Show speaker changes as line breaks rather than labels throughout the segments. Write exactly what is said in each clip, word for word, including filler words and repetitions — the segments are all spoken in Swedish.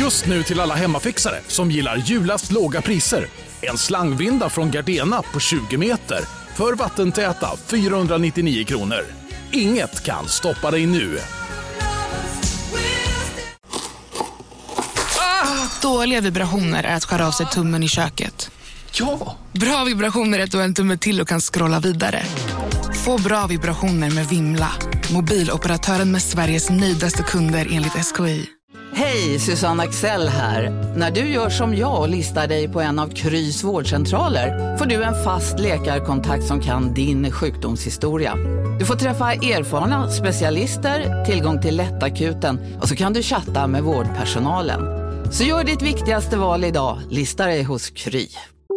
Just nu till alla hemmafixare som gillar Julas låga priser. En slangvinda från Gardena på tjugo meter för vattentäta fyrahundranittionio kronor. Inget kan stoppa dig nu.
Ah, dåliga vibrationer är att skära av sig tummen i köket.
Ja!
Bra vibrationer är att du har en tumme till och kan scrolla vidare. Få bra vibrationer med Vimla. Mobiloperatören med Sveriges nöjdaste kunder enligt S K I.
Hej, Susanne Axel här. När du gör som jag och listar dig på en av Krys vårdcentraler får du en fast läkarkontakt som kan din sjukdomshistoria. Du får träffa erfarna specialister, tillgång till lättakuten och så kan du chatta med vårdpersonalen. Så gör ditt viktigaste val idag, lista dig hos Kry.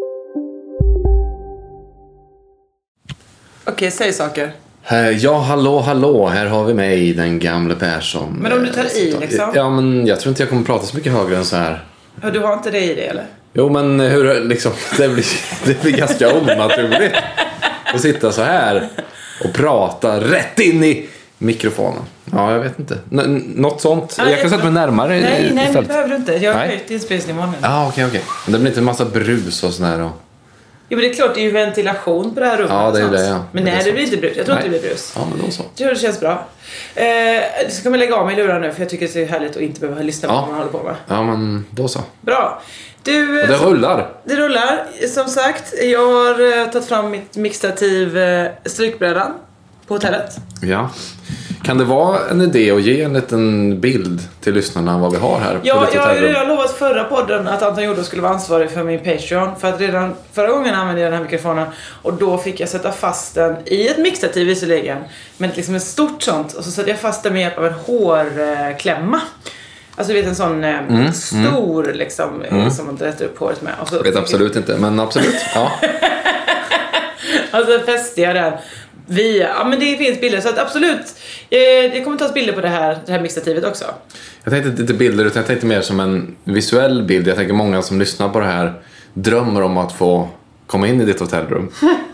Okej, säg saker.
Ja, hallå, hallå. Här har vi mig, den gamle Persson.
Men om du tar i liksom?
Ja, men jag tror inte jag kommer prata så mycket högre än så här.
Ja, du har inte det i det, eller?
Jo, men hur liksom, det blir, det blir ganska onaturligt att sitta så här och prata rätt in i mikrofonen. Ja, jag vet inte. N- något sånt.
Nej,
jag kan sätta mig närmare.
Nej, nej, det behöver du inte. Jag har
nej.
höjt inspelningsnivån nu.
Ja, okej, okej. Det blir inte en massa brus och sådär och...
Jo, men det är klart, det är ju ventilation på det här rummet.
Ja, det är det, ja.
Men
det
nej,
det
det blir inte brus. Jag tror
nej.
inte det blir brus.
Ja, men då så.
Jag tror det känns bra. Eh, så kan man lägga av mig lurar nu, för jag tycker det är härligt att inte behöva lyssna på
ja.
vad man håller på med.
Ja, men då så.
Bra. Du,
och det rullar.
Det rullar. Som sagt, jag har eh, tagit fram mitt mixtativ eh, strykbrädan på hotellet.
Ja. Kan det vara en idé att ge en liten bild till lyssnarna vad vi har här?
Ja, jag har redan lovat förra podden att Anton Jordo skulle vara ansvarig för min Patreon. För att redan förra gången använde jag den här mikrofonen. Och då fick jag sätta fast den i ett mixtativ visserligen. Men liksom ett stort sånt. Och så satte jag fast den med hjälp av en hårklämma. Alltså du vet en sån mm, stor mm. liksom mm. som man rätter upp håret med. Och så
jag vet absolut jag... inte, men absolut. Ja.
Och så fäste jag den via, ja men det finns bilder så att absolut, eh, det kommer tas bilder på det här, det här mixtativet också.
Jag tänkte inte bilder utan jag tänkte mer som en visuell bild. Jag tänker många som lyssnar på det här drömmer om att få komma in i ditt hotellrum.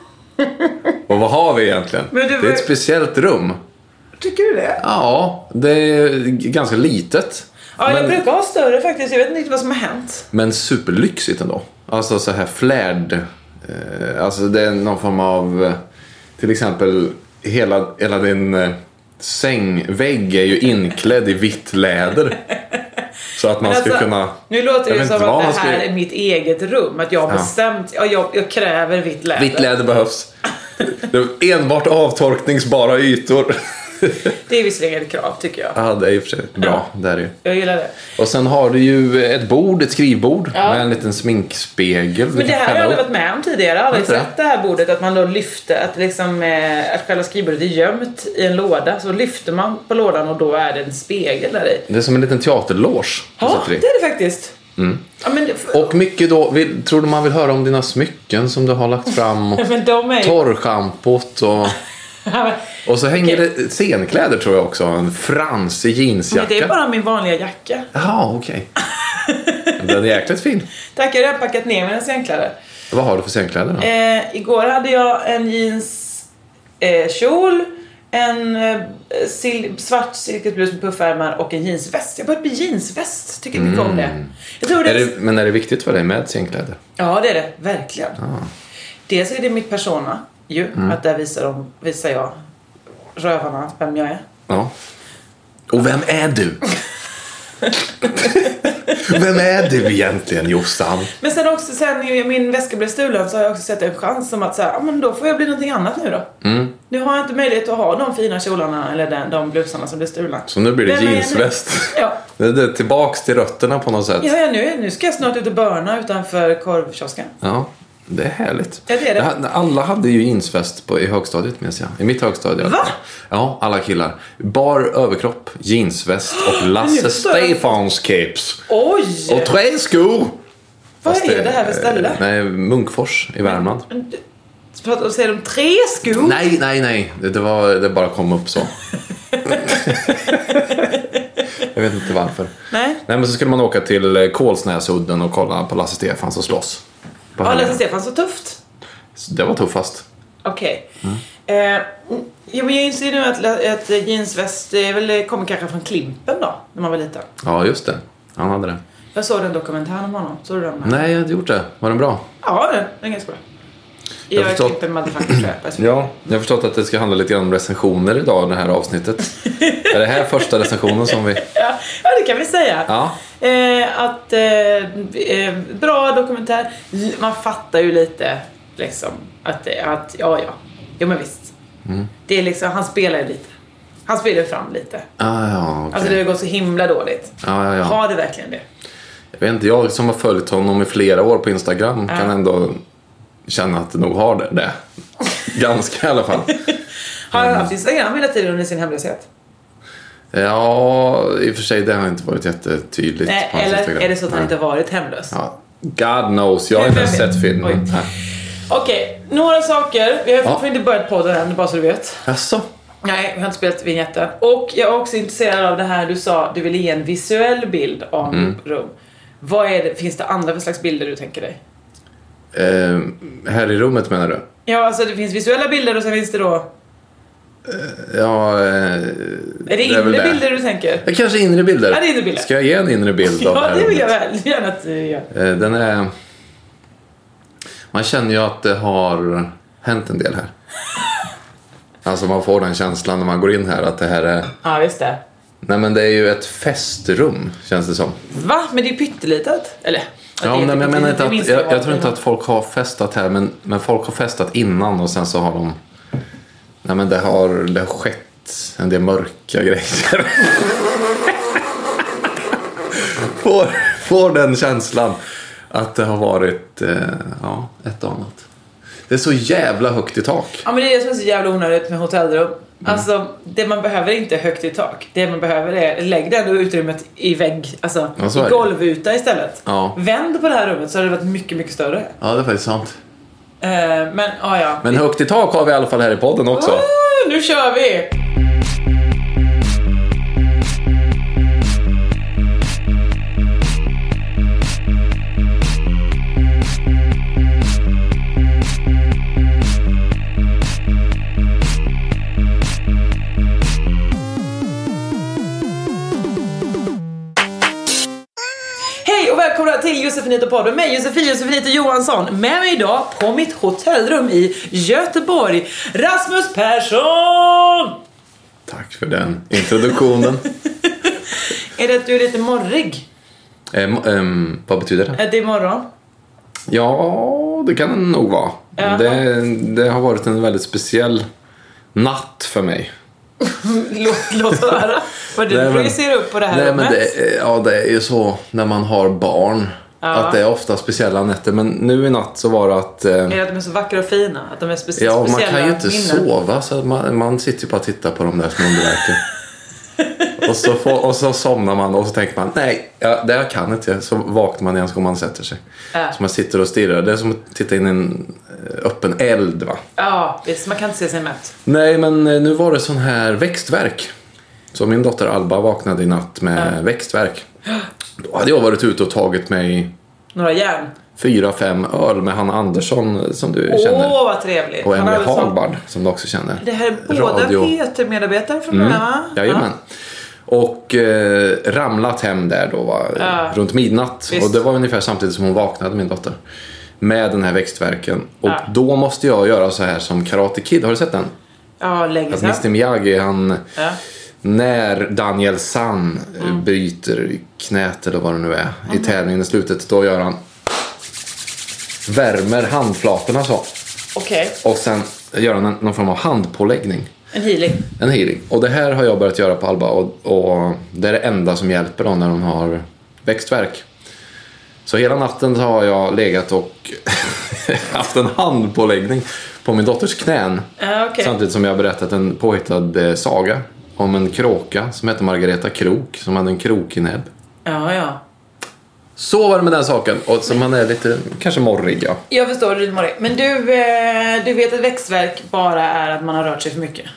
Och vad har vi egentligen? Men du, det är ett speciellt rum.
Tycker du det?
Ja, det är ganska litet.
Ja, jag men, brukar ha större faktiskt. Jag vet inte vad som har hänt.
Men superlyxigt ändå. Alltså så här flärd. Eh, alltså det är någon form av... Till exempel hela, hela din eh, sängvägg är ju inklädd i vitt läder. Så att man alltså, ska kunna...
Nu låter det som att det ska... här är mitt eget rum. Att jag har ja. bestämt... Ja, jag, jag kräver vitt läder.
Vitt läder behövs. Det är enbart avtorkningsbara ytor.
Det är visserligen ett krav tycker jag.
Ja, det är i och för sig bra. Ja. Det är det.
Jag gillar det.
Och sen har du ju ett bord, ett skrivbord ja. med en liten sminkspegel.
Men det här har jag aldrig varit med om tidigare. Jag har aldrig sett det här bordet att man då lyfter att, liksom, att själva skrivbordet är gömt i en låda. Så lyfter man på lådan och då är det en spegel där i.
Det är som en liten teaterloge.
Ja, det är det faktiskt.
Mm.
Ja, men...
Och mycket då, vill, tror du man vill höra om dina smycken som du har lagt fram och
men de är...
torrschampot och... Och så hänger okay. det scenkläder tror jag också. En fransig jeansjacka.
Men det är bara min vanliga jacka.
Jaha, okej. Okay. Den är jäkligt fin.
Tack, jag har packat ner mina scenkläder.
Vad har du för scenkläder då?
Eh, igår hade jag en jeans eh, kjol, en eh, sil- svart silkesblus med puffärmar och en jeansväst. Jag började bli jeansväst. Tycker mycket mm. om det. Jag tror det
är det. Men är det viktigt för dig med scenkläder?
Ja, det är det. Verkligen. Ah. Dels är det mitt persona. Ju, mm. att där visar, de, visar jag rövarna vem jag är.
Ja. Och vem är du? Vem är du egentligen, Jossan?
Men sen också, sen ju min väska blev stulen så har jag också sett en chans som att säga, ja men då får jag bli någonting annat nu då. Mm. Nu har jag inte möjlighet att ha de fina kjolarna eller den, de blusarna som blev stulna.
Så nu blir det jeansväst.
Ja.
Det är tillbaks till rötterna på något sätt.
Ja, ja nu, nu ska jag snart ut och börna utanför korvkiosken.
Ja. Det är härligt.
Ja, det är det.
Alla hade ju jeansväst på, i högstadiet minns jag. I mitt högstadie.
Va?
Ja, alla killar. Bar överkropp, jeansväst och Lasse Stefans capes.
Oj!
Och tre skor.
Vad Fast är det, det här för ställe?
Nej, Munkfors i Värmland.
Och säger de tre skor?
Nej, nej, nej. Det, det, var, det bara kom upp så. Jag vet inte varför.
Nej.
Nej, men så skulle man åka till Kolsnäsudden och kolla på Lasse Stefans och slåss.
Ja, Lasse Stefans så tufft.
Det var tuffast.
Okej. Okay. Mm. Eh, ja, men jag inser nu att, att jeansväst är väl, kommer kanske från Klimpen då, när man var liten.
Ja, just det. Han hade det.
Jag såg den dokumentären om honom. Såg du den?
Nej, jag hade gjort det. Var den bra?
Ja, den är ganska bra. Jag, jag
förstått...
klipper motherfucking trap.
Ja, jag har förstått att det ska handla lite grann om recensioner idag, det här avsnittet. Är det här första recensionen som vi...
Ja, ja det kan vi säga.
Ja.
Eh, att eh, bra dokumentär. Man fattar ju lite liksom att, att ja, ja. Jo, men visst. Mm. Det är liksom, han spelar ju lite. Han spelar fram lite.
Ah, ja, okay.
Alltså det har gått så himla dåligt.
Ah, ja, ja.
Har det verkligen det?
Jag vet inte, jag som har följt honom i flera år på Instagram ja. kan ändå känna att det nog har det. det. Ganska i alla fall.
Har han haft Instagram hela tiden under sin hemlöshet?
Ja, i och för sig det har inte varit jättetydligt.
Nej, eller Instagram. Är det så att han inte har varit hemlös?
Ja. God knows, jag har inte sett filmen.
Okej, okay, några saker. Vi har fortfarande inte börjat på den än, bara så du vet.
Jaså?
Nej, vi har inte spelat vignetten. Och jag är också intresserad av det här du sa. Du vill ge en visuell bild om mm. rum. Vad är det? Finns det andra för slags bilder du tänker dig?
Eh, här i rummet menar du?
Ja, alltså det finns visuella bilder och sen finns det då...
Eh, ja... Eh,
är det inre det bilder du tänker?
Ja, kanske inre bilder.
Ja, det är inre bilder.
Ska jag ge en inre bild av
ja,
det här
det vill jag
rummet?
väl. Gärna att du gör.
Eh, den är... Man känner ju att det har hänt en del här. Alltså man får den känslan när man går in här att det här är...
Ja, visst det.
Nej, men det är ju ett festrum, känns det som.
Va? Men det är ju pyttelitet. Eller?
Ja, men jag menar inte att... Jag, jag tror inte att folk har festat här, men, men folk har festat innan och sen så har de... Nej, men det har, det har skett en del mörka grejer. får, får den känslan att det har varit eh, ja, ett och annat. Det är så jävla högt i tak. Ja,
men det är det som är så jävla onödigt med hotellrum. Mm. Alltså, det man behöver är inte högt i tak. Det man behöver är, lägg det ändå utrymmet i vägg, alltså ja, i golvyta istället. Ja. Vänd på det här rummet så har det varit mycket, mycket större.
Ja, det är faktiskt sant.
Uh, men, ah, ja.
Men högt i tak har vi i alla fall här i podden också.
Oh, nu kör vi! Välkomna till Josefinito-podden med Josefin Josefinito Johansson. Med mig idag på mitt hotellrum i Göteborg, Rasmus Persson!
Tack för den introduktionen.
Är det att du är lite morrig?
Um, um, vad betyder det?
Är det imorgon?
Ja, det kan det nog vara. Det, det har varit en väldigt speciell natt för mig.
låt, låt höra. Vad du projicerar upp på det här
nej,
rummet.
Men det, ja, det är ju så när man har barn. Ja. Att det är ofta speciella nätter. Men nu i natt så var det att... Eh,
är det att de är så vackra och fina? Att de är speci-
ja,
speciella
man kan ju inte
minnen.
sova. Så man, man sitter ju bara och tittar på de där små underverken. och, så får, och så somnar man och så tänker man nej, ja, det jag kan inte. Så vaknar man igen så man sätter sig. Ja. Så man sitter och stirrar. Det är som att titta in i en öppen eld, va?
Ja, visst, man kan inte se sig mätt.
Nej, men nu var det sån här växtverk. Så min dotter Alba vaknade i natt med ja. växtverk. Då hade jag varit ute och tagit mig
några järn.
Fyra, fem öl med Hanna Andersson som du
Åh,
känner.
Åh, vad trevligt.
Och Emily Hagvard som du också känner.
Det här är båda Radio... Peter-medarbetare från mm. den här, va?
Jajamän. Ja. Och eh, ramlat hem där då var, ja. runt midnatt. Visst. Och det var ungefär samtidigt som hon vaknade, min dotter. Med den här växtverken. Och ja. då måste jag göra så här som Karate Kid. Har du sett den?
Ja, länge sedan.
mister Miyagi, han...
Ja.
När Daniel San mm. bryter knät eller vad det nu är mm. i tävlingen i slutet, då gör han värmer handflatorna så.
Okej.
Okay. Och sen gör han en, någon form av handpåläggning.
En healing.
En healing. Och det här har jag börjat göra på Alba och, och det är det enda som hjälper dem när de har växtverk. Så hela natten så har jag legat och haft en handpåläggning på min dotters knän.
Uh, okay.
Samtidigt som jag har berättat en påhittad eh, saga om en kråka som heter Margareta Krok som hade en krok i näbb.
Ja, ja.
Så var det med den saken. Och så man är lite, kanske morrig, ja.
Jag förstår, du är lite morrig. Men du, eh, du vet att växtverk bara är att man har rört sig för mycket.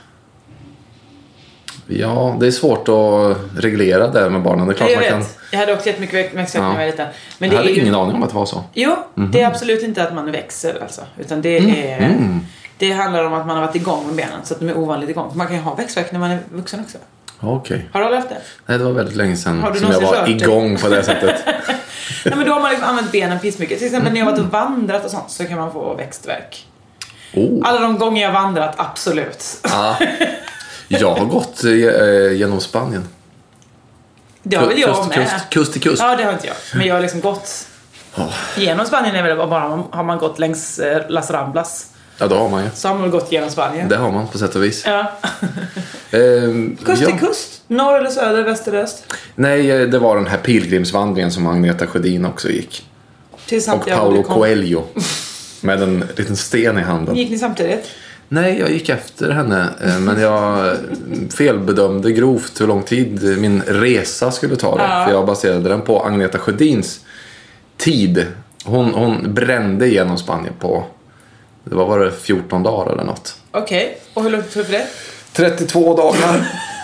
Ja, det är svårt att reglera det med barnen. Det är klart
jag
man
vet.
Kan...
Jag hade också jättemycket växtverk när jag var liten. Men
jag
det
hade
är ju...
ingen aning om att det var så.
Jo, mm-hmm. det är absolut inte att man växer alltså. Utan det är... Mm. Det handlar om att man har varit igång med benen. Så att de är ovanligt igång. Man kan ju ha växtverk när man är vuxen också.
Okej. Okay.
Har du aldrig haft det?
Nej, det var väldigt länge sedan
har du
som jag var
kört
igång på det sättet.
Nej, men då har man liksom använt benen pissmycket. Till exempel när jag har varit och vandrat och sånt så kan man få växtvärk.
Oh.
Alla de gånger jag har vandrat, absolut.
Ja. Jag har gått eh, genom Spanien.
Det har väl jag
kust,
med.
Kust, kust till kust.
Ja, det har inte jag. Men jag har liksom gått oh. genom Spanien är väl bara har man gått längs eh, Las Ramblas.
Ja, det har man ju.
Så har man väl gått genom Spanien.
Det har man på sätt och vis.
Ja.
ehm,
kust till
ja.
kust? Norr eller söder, väster, öst?
Nej, det var den här pilgrimsvandringen som Agneta Sjödin också gick.
Till Santiago
och Paulo Coelho. Med en liten sten i handen.
Gick ni samtidigt?
Nej, jag gick efter henne. Men jag felbedömde grovt hur lång tid min resa skulle ta. Det, ja. För jag baserade den på Agneta Sjödins tid. Hon, hon brände igenom Spanien på, det var bara fjorton dagar eller något.
Okej, okay. Och hur långt tog det för det?
trettiotvå dagar.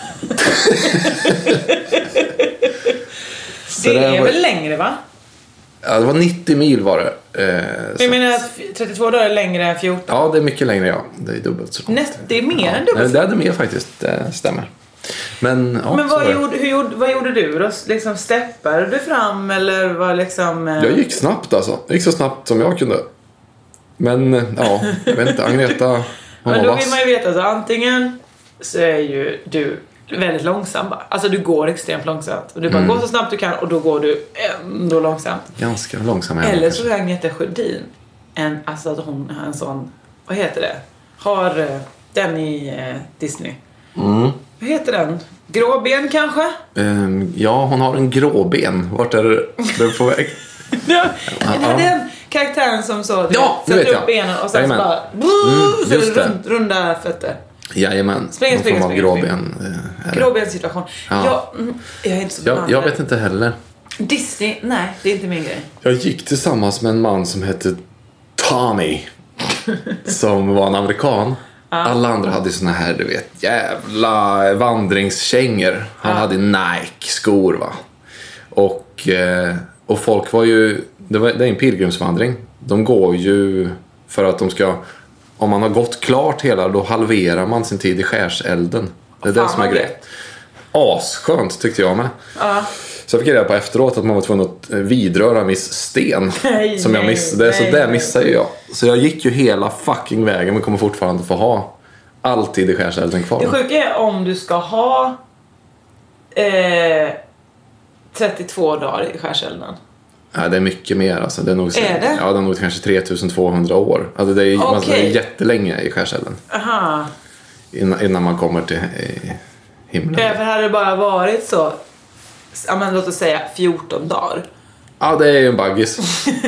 det det är var... väl längre, va?
Ja, det var nittio mil var det. Eh,
jag menar att trettiotvå dagar är längre än fjorton.
Ja, det är mycket längre, ja. Det är dubbelt så långt.
Näst, det är mer
ja.
än dubbelt.
Det är det mer faktiskt, det stämmer. Men, ja,
Men vad, gjorde, hur gjorde, vad gjorde du då? Liksom steppade du fram eller var liksom... Eh...
Jag gick snabbt alltså. Jag gick så snabbt som jag kunde. Men, ja, jag vet inte. Agneta, hon
Men då
var
vill man ju veta, så antingen så är ju du väldigt långsam bara. Alltså du går extremt långsamt. Och du bara mm. går så snabbt du kan och då går du ändå långsamt.
Ganska långsam.
Eller så är Agneta Sjödin en, alltså att hon har en sån, vad heter det? Har den i eh, Disney.
Mm.
Vad heter den? Gråben kanske?
Um, ja, hon har en gråben. Vart är det på väg?
ja, det är den karaktären som så
ja,
sätter upp benen och sen
Jajamän.
så bara
mm,
så rund, runda fötter.
Jajamän,
spring, spring, spring,
gråben.
Gråben situation.
Ja.
Jag, jag är inte så
jag, jag vet inte heller.
Disney, nej, det är inte min grej.
Jag gick tillsammans med en man som hette Tommy. Som var en amerikan. Ja. Alla andra hade såna här, du vet, jävla vandringskängor. Han ja. hade Nike-skor, va. Och, och folk var ju, det, var, det är en pilgrimsvandring. De går ju för att de ska, om man har gått klart hela, då halverar man sin tid i skärselden. Det är det som är grejen. Asskönt tyckte jag med.
Ja.
Så jag fick reda på efteråt att man var tvungen att vidröra en viss sten.
Nej,
som jag missade. Så det missade jag. Så jag gick ju hela fucking vägen, men kommer fortfarande få ha alltid i skärselden kvar.
Det sjuka är om du ska ha eh, trettiotvå dagar i skärselden.
Ja, det är mycket mer alltså. Det är nog,
är det?
Ja, det är nog kanske tre tusen tvåhundra år. Alltså det är,
okay.
alltså, det är jättelänge i skärselden.
Aha.
Innan, innan man kommer till eh, himlen.
Ja, för hade det bara varit så, ja, men låt oss säga fjorton dagar.
Ja, det är ju en baggis.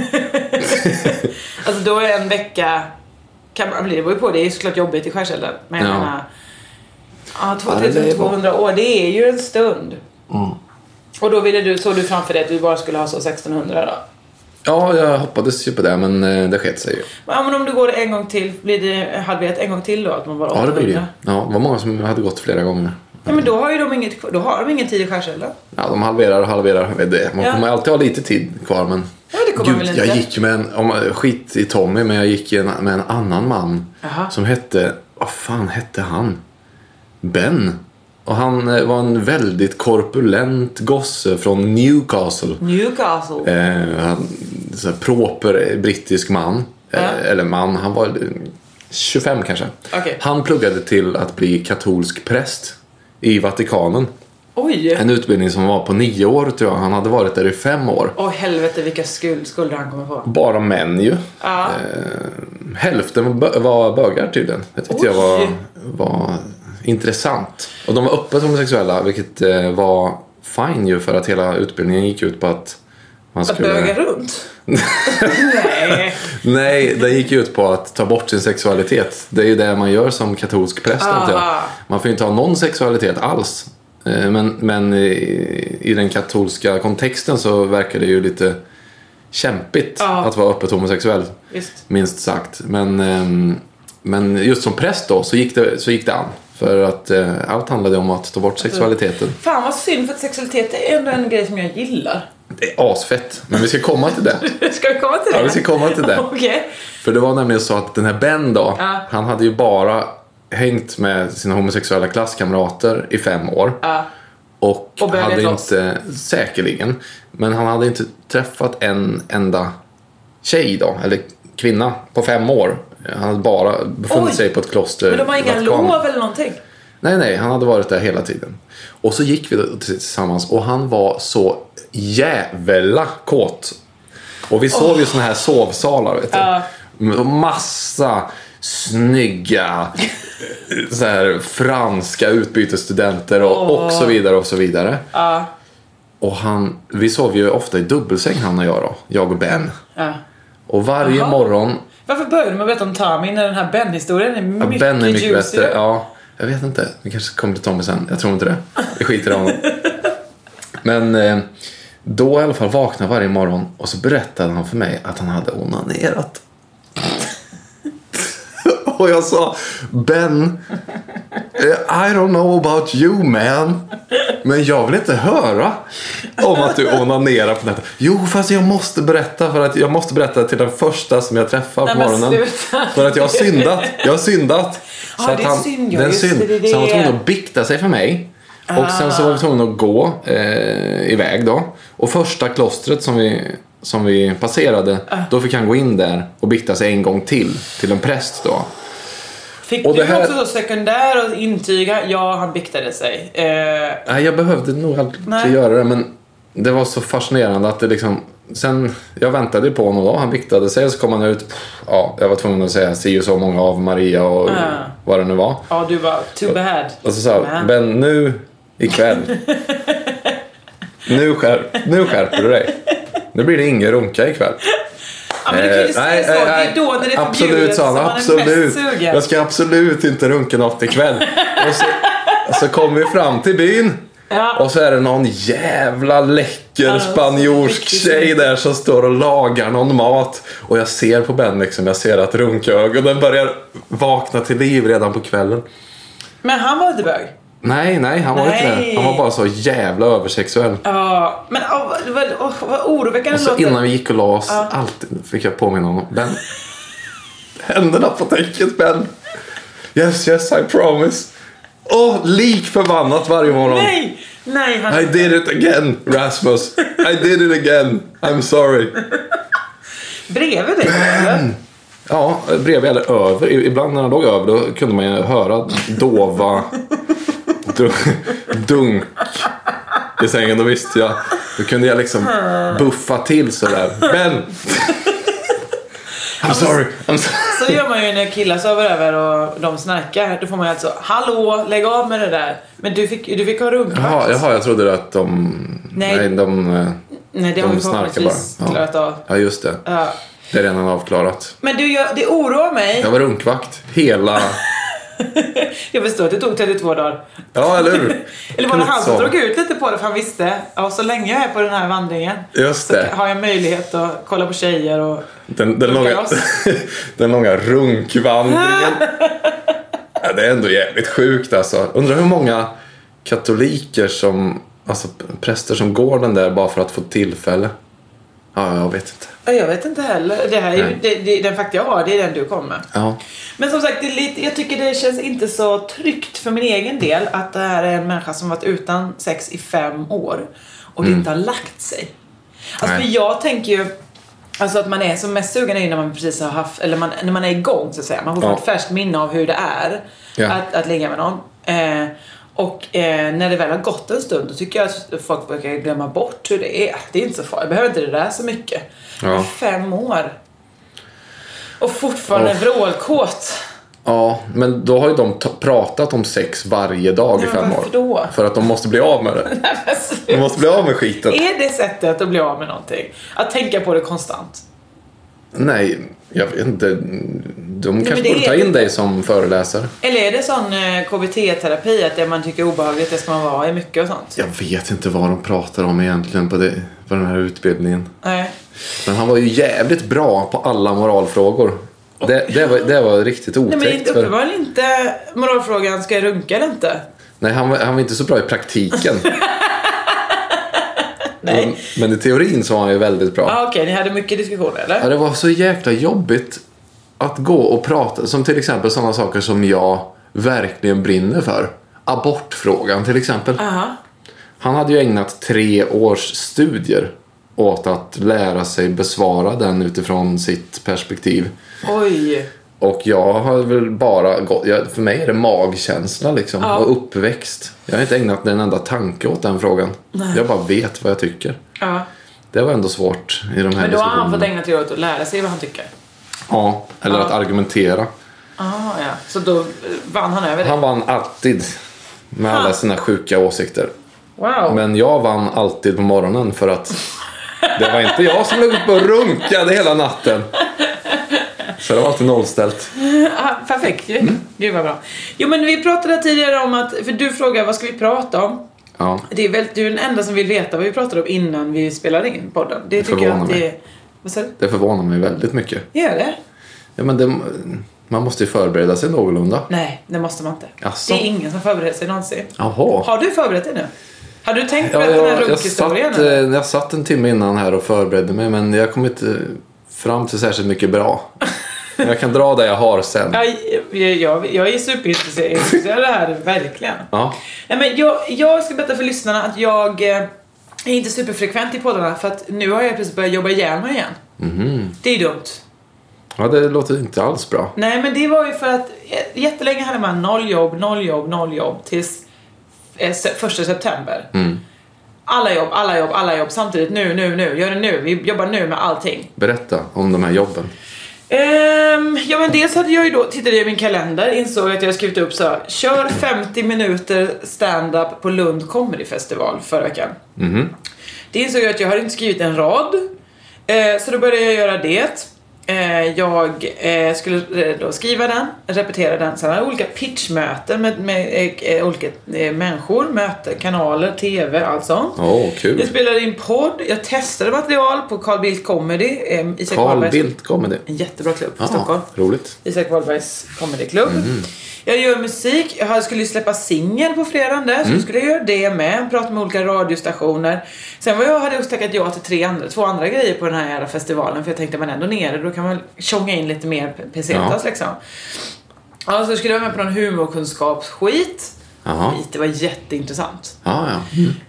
Alltså då är en vecka, kan man bli, det var ju på, det är ju såklart jobbigt i skärselden. Men jag
ja.
menar, ja, två tusen tvåhundra år, det är ju en stund.
Mm.
Och då ville du, såg du framför dig att du bara skulle ha så sextonhundra då?
Ja, jag hoppades ju på det, men det sket sig ju.
Ja, men om du går en gång till, blir det halverat en gång till då? Att man bara
ja, det blir det. Ja, det var många som hade gått flera gånger.
Ja, men då har ju de inget, då har de ingen tid i skärselden.
Ja, de halverar och halverar. Det. Man ja. kommer alltid ha lite tid kvar, men...
Ja, det kommer väl inte.
Jag gick med en, om, skit i Tommy, men jag gick med en annan man. Aha. Som hette, vad fan hette han? Ben. Och han var en väldigt korpulent gosse från Newcastle.
Newcastle.
Eh, han, så här, proper brittisk man. Ja. Eh, eller man, han var tjugofem kanske.
Okay.
Han pluggade till att bli katolsk präst i Vatikanen.
Oj.
En utbildning som var på nio år tror jag. Han hade varit där i fem år.
Åh helvete, vilka skuld, skulder han kommer på.
Bara män ju.
Ja.
Eh, hälften var, var bögar tydligen. Det tyckte jag var, var intressant. Och de var öppet homosexuella, vilket eh, var fine ju, för att hela utbildningen gick ut på att man skulle...
Att böga runt? Nej.
Nej, det gick ut på att ta bort sin sexualitet. Det är ju det man gör som katolsk präst. Man får ju inte ha någon sexualitet alls. Men, men i, i den katolska kontexten så verkar det ju lite kämpigt ja. att vara öppet homosexuell.
Visst.
Minst sagt. Men, men just som präst då så gick det, så gick det an. För att eh, allt handlade om att ta bort sexualiteten.
Fan vad synd, för att sexualitet är ändå en grej som jag gillar.
Det är asfett, men vi ska komma till det.
Ska vi komma till det?
Ja, vi ska komma till det.
Okay.
För det var nämligen så att den här Ben då,
ja.
han hade ju bara hängt med sina homosexuella klasskamrater i fem år.
Ja.
Och,
Och
hade
loss.
inte, säkerligen, men han hade inte träffat en enda tjej då, eller kvinna, på fem år. Han hade bara befunnit
Oj.
sig på ett kloster.
Men de har inga
Vatikan.
lov eller någonting?
Nej, nej, han hade varit där hela tiden. Och så gick vi då tillsammans och han var så jävla kåt. Och vi sov ju såna här sovsalar, vet du.
Ja.
Med massa snygga så här, franska utbytesstudenter och, och så vidare och så vidare.
Ja.
Och han, vi sov ju ofta i dubbelsäng, han och jag då. Jag och Ben.
Ja.
Och varje
Aha.
morgon...
Varför började du med att berätta om Tommy när den här Ben-historien är mycket,
Ja, Ben är mycket
juicy?
bättre. Ja, jag vet inte. Vi kanske kommer till Tommy sen. Jag tror inte det. Vi skiter i honom. Men eh, då i alla fall vaknade varje morgon och så berättade han för mig att han hade onanerat. Och jag sa, Ben, I don't know about you, man. Men jag vill inte höra om att du onanerar på nätet. Jo, fast jag måste berätta för att jag måste berätta till den första som jag träffar på
Nej, men
morgonen.
sluta.
För att jag har syndat. Jag har syndat.
Ja, det är synd, ja,
det är
just
synd.
det, det är det.
Så han var tvungen att bikta sig för mig. Och sen så var vi tvungna att gå eh, iväg då. Och första klostret som vi, som vi passerade, då fick han gå in där och bikta sig en gång till. Till en präst då.
Fick
Och
du
det här-
också så sekundär och intyga? Ja, han biktade sig. Eh,
Nej, jag behövde nog aldrig
Nej.
göra det, men det var så fascinerande att det liksom... Sen, jag väntade på honom då, han biktade sig och så kom han ut. Ja, jag var tvungen att säga si och så många av Maria och
Ja.
vad det nu var.
ja, du var too bad.
Och så sa
Man.
Ben, nu ikväll. nu, skär, nu skärper du dig. Nu blir det ingen runka ikväll.
Ja, men du kan ju
Eh,
säga
nej,
så.
nej,
Det är
nej.
då när det är
Absolut,
förbjudet
sa han,
som man är
absolut.
mest sugen.
Jag ska absolut inte runka något ikväll. Och så, så kom vi fram till byn.
Ja.
Och så är det någon jävla läcker
Ja,
spanjorsk
riktigt
tjej där som står och lagar någon mat. Och jag ser på Ben liksom, jag ser att runkögonen börjar vakna till liv redan på kvällen.
Men han var inte bög.
Nej, nej, han var
Nej.
inte det. Han var bara så jävla översexuell.
Ja, men oh, vad, vad, oh, vad oroväckande
Och så
låter.
innan vi gick och la oss, alltid fick jag påminna honom. Ben, händerna på täcket, Ben. Yes, yes, I promise. Åh, oh, lik förbannat varje morgon.
Nej, nej. Han...
I did it again, Rasmus. I did it again. I'm sorry.
Bredvid dig, eller?
Ja, bredvid eller över. Ibland när han låg över då kunde man ju höra dova dunk, dunk i sängen. Då visste jag. Då kunde jag liksom buffa till sådär. Men I'm sorry. I'm sorry.
Så gör man ju när killar sover över och de snarkar. Då får man ju alltså, hallå, lägg av med det där. Men du fick, du fick ha runkvakt.
Jaha, jaha, jag trodde att de...
Nej.
Nej, de,
Nej, det
de
har vi
snarkar
förhoppningsvis
bara.
klarat av.
Ja, just det.
Ja.
Det är redan avklarat.
Men du, jag, det oroar mig.
Jag var runkvakt hela...
Jag förstår att det tog trettiotvå dagar.
Ja, eller hur?
Eller var det han som
Så.
drog ut lite på det för han visste, ja, så länge jag är på den här vandringen
Just
så
det.
har jag möjlighet att kolla på tjejer och
Den, den,
runka
långa,
loss.
den långa runkvandringen. Ja, det är ändå jävligt sjukt alltså. Undrar hur många katoliker som, alltså präster som går den där bara för att få tillfälle. Ja, jag vet inte.
Ja, jag vet inte heller. Det här är ju,
Nej.
det, det, den fakta jag har, det är den du kommer.
Ja.
Men som sagt, det är lite, jag tycker det känns inte så tryggt för min egen del att det här är en människa som varit utan sex i fem år och det inte har lagt sig. Alltså,
Nej.
för jag tänker ju alltså att man är som mest sugen är ju när man precis har haft, eller man, när man är igång så att säga. Man får
Ja.
ett färskt minne av hur det är
Ja.
att, att ligga med någon. Eh, och eh, när det väl har gått en stund då tycker jag att folk brukar glömma bort hur det är. Det är inte så farligt, jag behöver inte det där så mycket.
Ja.
Men fem år. Och fortfarande
Oh.
vrålkåt.
Ja, men då har ju de t- pratat om sex varje dag i
Nej, men
fem år.
varför då?
För att de måste bli av med det.
Nej, men sluta.
De måste bli av med skiten.
Är det sättet att bli av med någonting? Att tänka på det konstant?
Nej, jag vet inte. De kanske
det
borde ta
är-
in dig som föreläsare.
Eller är det sån eh, K B T-terapi att det man tycker är obehagligt det ska man vara i mycket och sånt?
Jag vet inte vad de pratar om egentligen på, det, på den här utbildningen.
Nej.
Men han var ju jävligt bra på alla moralfrågor. Det, det, var, det var riktigt
Nej, men
otäckt.
inte,
för,
uppenbarligen inte moralfrågan, ska jag runka eller inte?
nej, han var, han var inte så bra i praktiken.
Nej.
men, men i teorin så var han ju väldigt bra.
Ah, Okej, ni hade mycket diskussioner eller?
Ja, det var så jäkla jobbigt att gå och prata. Som till exempel sådana saker som jag verkligen brinner för. Abortfrågan till exempel.
Aha.
Han hade ju ägnat tre års studier åt att lära sig besvara den utifrån sitt perspektiv.
Oj.
Och jag har väl bara gått, jag, för mig är det magkänsla liksom,
ja.
och uppväxt. Jag har inte ägnat en enda tanke åt den frågan. Nej. Jag bara vet vad jag tycker.
Ja.
Det var ändå svårt i de här
Men då har han fått ägna till åt att lära sig vad han tycker.
Ja, eller ja. att argumentera.
Ah, ja. Så då vann han över det?
Han vann alltid med alla sina sjuka åsikter.
Wow.
Men jag vann alltid på morgonen för att det var inte jag som låg upp och runkade hela natten. Så det var alltid nollställt.
Ah, perfekt ju. Mm. Gud vad bra. Jo, men vi pratade tidigare om att, för du frågade vad ska vi prata om?
Ja.
Det är väl du är den enda som vill veta vad vi pratade om innan vi spelade in podden. Det, det tycker jag att det, vad sa du?
Det förvånar mig väldigt mycket.
Gör det?
Ja, men det, man måste ju förbereda sig någorlunda.
Nej, det måste man inte.
Asså?
Det är ingen som förbereder sig någonsin.
Jaha.
Har du förberett dig nu? Har du tänkt på
ja,
den här
jag,
runkhistorien?
jag, satt, jag satt en timme innan här och förberedde mig, men jag kom inte fram till särskilt mycket bra. Jag kan dra det jag har sen.
Ja, jag, jag, jag är superintresserad av det här, verkligen.
Ja.
Nej, men jag, jag ska berätta för lyssnarna att jag eh, är inte superfrekvent i poddarna, för att nu har jag plötsligt börjat jobba ihjäl mig igen.
Mm.
Det är dumt.
Ja, det låter inte alls bra.
Nej, men det var ju för att jättelänge hade man noll jobb, noll jobb, noll jobb tills eh, första september.
Mm.
Alla jobb, alla jobb, alla jobb samtidigt. Nu, nu, nu. Gör det nu. Vi jobbar nu med allting.
Berätta om de här jobben.
Um, ja, men dels hade jag ju då, tittade jag i min kalender, insåg att jag skrivit upp så här: kör femtio minuter stand-up på Lund Comedy Festival förra veckan.
Mm-hmm.
Det insåg jag att jag hade inte skrivit en rad. uh, Så då började jag göra det. uh, Jag uh, skulle då skriva den, repetera den. Sen hade jag olika pitchmöten med, med uh, olika uh, människor, möten, kanaler, tv, allt sånt.
Åh, oh, kul.
Jag spelade in podd, jag testade material på Carl Bildt Comedy. um,
Carl Bildt Comedy.
En jättebra klubb i
Aha,
Stockholm.
Roligt.
Isak Wahlbergs comedyklubb.
Mm.
Jag gör musik. Jag skulle släppa singel på fredagen där. Så
mm.
skulle jag göra det med. Prata med olika radiostationer. Sen var jag, hade jag tackat ja till tre andra, två andra grejer på den här jävla festivalen. För jag tänkte, man ändå nere. Då kan man tjonga in lite mer pesetas ja. liksom. Ja, så skulle jag vara med på någon humorkunskapsskit.
Aha.
Det var jätteintressant.
Ja, ja. Mm.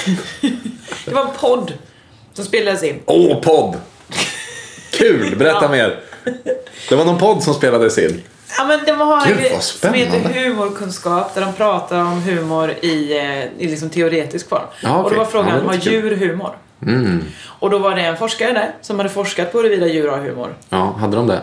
Det var en podd som spelades in.
Åh, oh, podd! Kul, berätta ja. mer. Det var någon podd som spelades in.
Ja, men det var
Gud,
en som heter humorkunskap, där de pratar om humor i, i liksom teoretisk form. Ja, okay. Och då var frågan, ja, har djur humor?
Mm.
Och då var det en forskare där som hade forskat på huruvida djur har humor.
Ja, hade de det?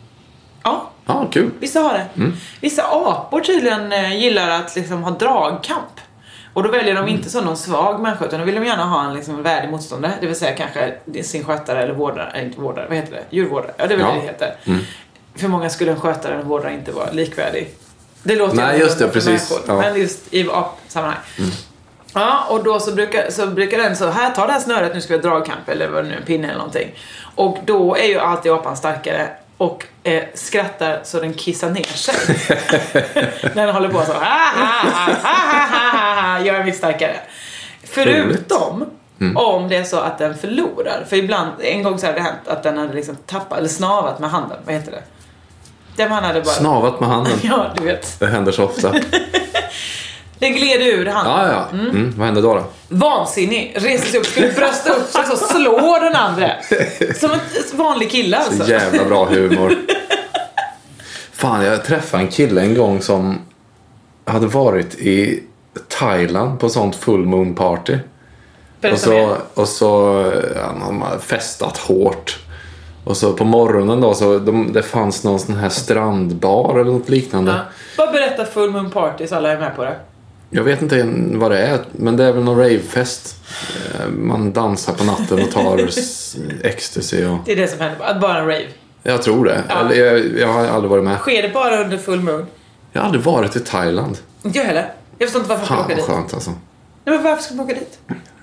Ja.
Ja, kul.
Vissa har det.
Mm.
Vissa apor tydligen gillar att liksom ha dragkamp. Och då väljer de mm. inte som någon svag människa, utan då vill de gärna ha en liksom värdig motståndare. Det vill säga kanske sin skötare eller vårdare, eller inte vårdare, vad heter det? Djurvårdare, ja det är väl ja. det heter. Mm. För många skulle en skötare eller en vårdare inte vara likvärdig. Det låter
Nej, just det, precis.
Ja. Men just i apsammanhang. Mm. Ja, och då så brukar, så brukar den så, här, ta det här snöret, nu ska vi ha dragkamp eller vad nu, en pinne eller någonting. Och då är ju alltid apan starkare och eh, skrattar så den kissar ner sig. När den håller på så, ha, ha, ha, ha, ha, ha, gör en viss starkare. Förutom mm. om det är så att den förlorar. För ibland, en gång så hade det hänt att den hade liksom tappat eller snavat med handen. Vad heter det? Den man hade bara...
Snavat med handen?
Ja, du vet.
Det händer så ofta.
Det gled ur handen.
Ja, ja. Mm. Mm. Vad hände då då?
Vansinnig. Reser sig upp, skulle brösta upp sig så slår den andra. Som en vanlig kille alltså.
Så jävla bra humor. Fan, jag träffade en kille en gång som hade varit i Thailand på sånt full moon party. Och så, och så ja, han har festat hårt. Och så på morgonen då så de, det fanns någon sån här strandbar eller något liknande. Ja.
Vad berättar full moon party så alla är med på det?
Jag vet inte vad det är, men det är väl någon ravefest. Man dansar på natten och tar ecstasy och...
Det är det som händer, bara en rave.
Jag tror det. Ja. Eller, jag, jag har aldrig varit med.
Sker det bara under full moon?
Jag har aldrig varit i Thailand.
Inte jag heller. Jag förstår inte varför man ska åka dit.
Skönt alltså.
Nej, men varför ska man åka dit?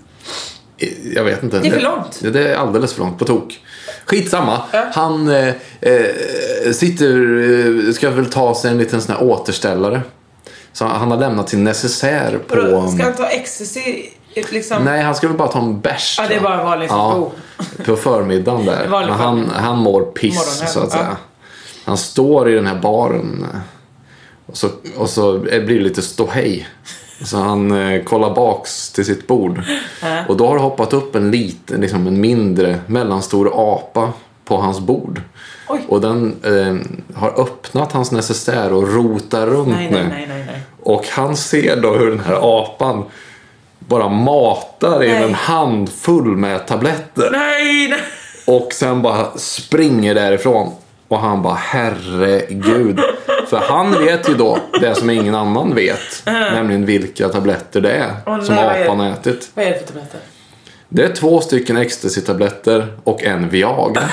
Jag vet inte.
Det är för långt.
Det, det är alldeles för långt på tok. Skitsamma.
Ja.
Han eh, eh, sitter, eh, ska väl ta sig en liten sån här återställare. Så han har lämnat sin necessär på...
Då ska han ta ecstasy liksom...
Nej, han ska väl bara ta en bärs.
Ja, det är bara en vanlig
ja, på förmiddagen där. Men han, han mår piss, morgon, så att säga. Ja. Han står i den här baren Och så, och så blir det lite ståhej. Så han eh, kollar baks till sitt bord.
Äh.
Och då har det hoppat upp en liten, liksom en mindre, mellanstor apa på hans bord.
Oj.
Och den eh, har öppnat hans necessär och rotar runt
Nej,
nu.
nej, nej, nej, nej.
Och han ser då hur den här apan bara matar in
Nej.
en handfull med tabletter.
Nej, nej.
Och sen bara springer därifrån. Och han bara, herregud. För han vet ju då det som ingen annan vet. Nämligen vilka tabletter det är
Åh,
som
nej, vad är
apan
det?
har ätit.
Vad är det för tabletter?
Det är två stycken ecstasy-tabletter och en Viagra.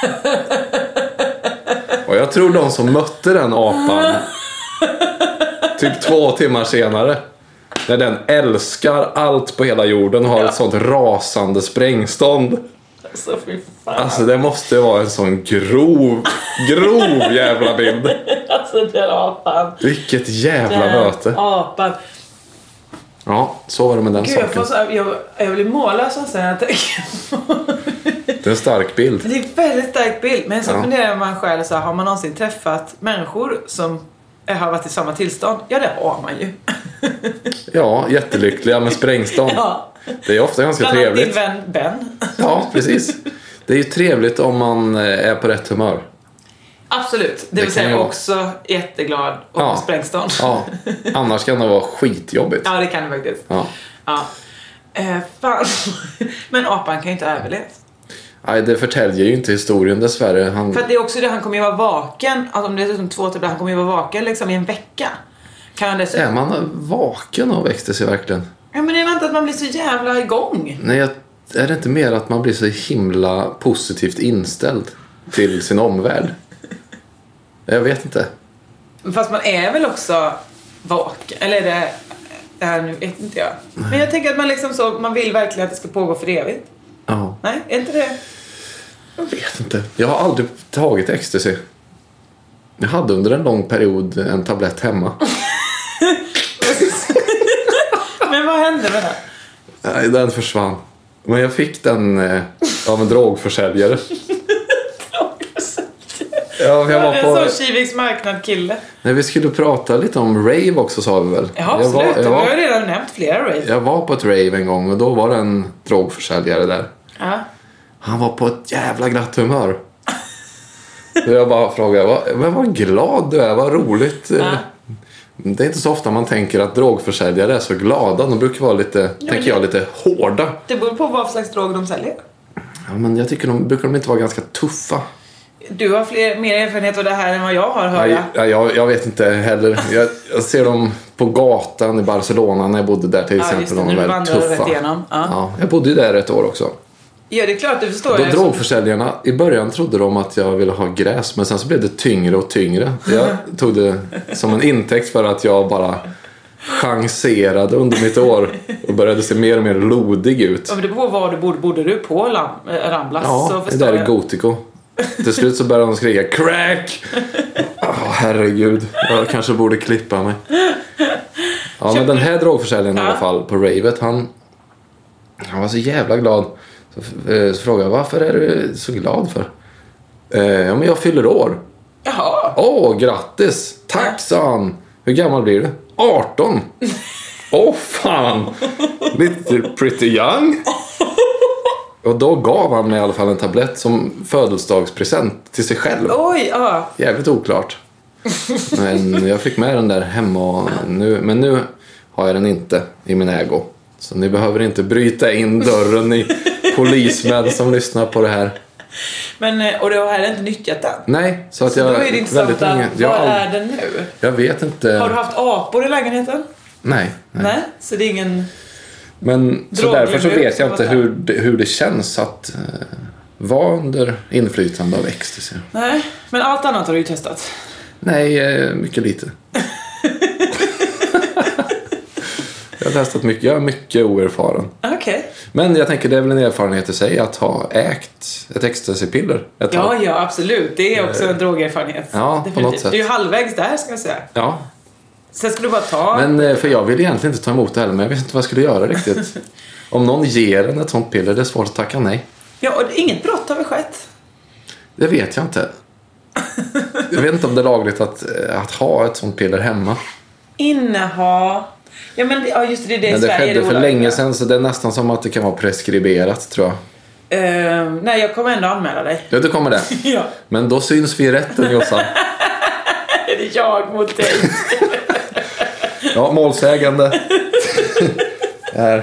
Och jag tror de som mötte den apan typ två timmar senare, när den älskar allt på hela jorden och har ett sånt rasande sprängstånd.
Alltså, fy fan.
Alltså det måste vara en sån grov, grov jävla bild.
Alltså den apan.
Vilket jävla
Den
möte.
apan.
Ja, så var det med den
Gud, jag,
saken.
får så, jag, jag blir mållös nästan när jag tänker på.
Det är en stark bild.
Det är en väldigt stark bild. Men så
Ja.
funderar man själv så här, har man någonsin träffat människor som har varit i samma tillstånd? Ja, det har man ju.
Ja, jättelyckliga med sprängstånd.
Ja.
Det är ofta ganska
Bland annat
trevligt.
din vän Ben.
Ja, precis. Det är ju trevligt om man är på rätt humör.
Absolut. Det,
Det
vill
kan
säga
ju vara.
också jätteglad och
Ja.
sprängstånd.
Ja, annars kan det vara skitjobbigt.
Ja, det kan det faktiskt.
Ja.
Ja. Eh, fan. Men apan kan ju inte överleva.
Nej, det förtäljer ju inte historien dessvärre. Han...
För att det är också det, han kommer ju vara vaken. Alltså om det är som två tabletter, han kommer ju vara vaken liksom i en vecka. Kan han dessutom...
Är man vaken av ecstasy verkligen?
Ja, men det är inte att man blir så jävla igång.
Nej, jag... är det inte mer att man blir så himla positivt inställd till sin omvärld? Jag vet inte.
Fast man är väl också vaken. Eller är det... Äh, nu vet inte jag. Men jag tänker att man liksom så... Man vill verkligen att det ska pågå för evigt.
Ja,
Nej, är inte det...
jag vet inte. Jag har aldrig tagit ecstasy. Jag hade under en lång period en tablett hemma.
Men vad hände med det?
Nej, den försvann. Men jag fick den eh, av en drogförsäljare. Ja, jag var
En
på...
sån Kiviks marknad-kille.
Nej, vi skulle prata lite om rave också, sa vi väl.
Ja,
jag
absolut.
var, jag,
Vi har
var,
ju redan nämnt flera rave.
jag var på ett rave en gång och då var det en drogförsäljare där.
Ja.
Han var på ett jävla glatt humör. Så jag bara frågade, vad, men vad glad du är, vad roligt.
Ja.
Det är inte så ofta man tänker att drogförsäljare är så glada. De brukar vara lite,
Ja,
tänker
det-
jag, lite hårda.
Det beror på vad för slags drog de säljer.
Ja, men jag tycker de brukar de inte vara ganska tuffa.
Du har fler, mer erfarenhet av det här än vad jag har, hör jag.
Ja, jag, jag vet inte heller. Jag, jag ser dem på gatan i Barcelona när jag bodde där till
Ja,
exempel.
just det,
De
när
var
du
väldigt
vandrade
tuffa.
rätt igenom. Ja.
Ja, jag bodde ju där ett år också.
Ja, det är klart, du förstår.
Då
jag.
drogförsäljarna, i början trodde de att jag ville ha gräs, men sen så blev det tyngre och tyngre. Jag tog det som en intäkt för att jag bara chanserade under mitt år och började se mer och mer lodig ut.
Ja, men det beror på var du bodde. Bodde du på Lam, äh, Ramblas? så
Ja, det
förstår
där är
jag.
Gotico. Till slut så började de skrika crack! Oh, herregud, jag kanske borde klippa mig. Ja, men den här drogförsäljaren i alla fall på ravet, han, han var så jävla glad. Så, eh, så frågade jag, varför är du så glad för? Eh, ja, men jag fyller år.
Jaha.
Åh, grattis! Tack, sa han. Hur gammal blir du? arton. Åh, fan! Lite pretty young. Och då gav han mig i alla fall en tablett som födelsedagspresent till sig själv.
Oj, ja.
Jävligt oklart. Men jag fick med den där hemma och nu, men nu har jag den inte i min ägo. Så ni behöver inte bryta in dörren i polismän som lyssnar på det här.
Men, eh, och du har heller inte nyttjat den?
Nej, så att
Så
jag
då är det intressant att,
jag,
vad
har
är
ald-
den nu?
jag vet inte.
Har du haft apor i lägenheten?
Nej, nej.
Nej, så det är ingen...
Men så
Droger,
därför så
bruk,
vet jag
vad
inte
det är.
hur det, hur det känns att eh, vara under inflytande av ecstasy.
Nej, men allt annat har du ju testat.
Nej, eh, mycket lite. Jag har testat mycket, jag är mycket oerfaren.
Okej.
Men jag tänker det är väl en erfarenhet i sig att ha ägt ett ecstasy-piller ett
Ja,
tag.
ja, absolut. Det är också en drogerfarenhet.
Ja, på något sätt.
Du är ju halvvägs där, ska jag säga.
Ja,
Sen ska du bara ta...
men eh, för jag vill egentligen inte ta emot det heller, men jag vet inte vad jag skulle göra riktigt. Om någon ger en ett sånt piller, det är svårt att tacka nej.
Ja, och inget brott har väl skett?
Det vet jag inte. Jag vet inte om det är lagligt att, att ha ett sånt piller hemma.
Inneha... Ja, men ja, just det, det är
men det
Sverige.
skedde
det
för länge sedan, så det är nästan som att det kan vara preskriberat, tror jag.
Uh, nej, jag kommer ändå anmäla dig.
Ja, det kommer det.
Ja.
Men då syns vi i rätten, Jossan.
Är det jag mot dig?
Ja, målsägande. Är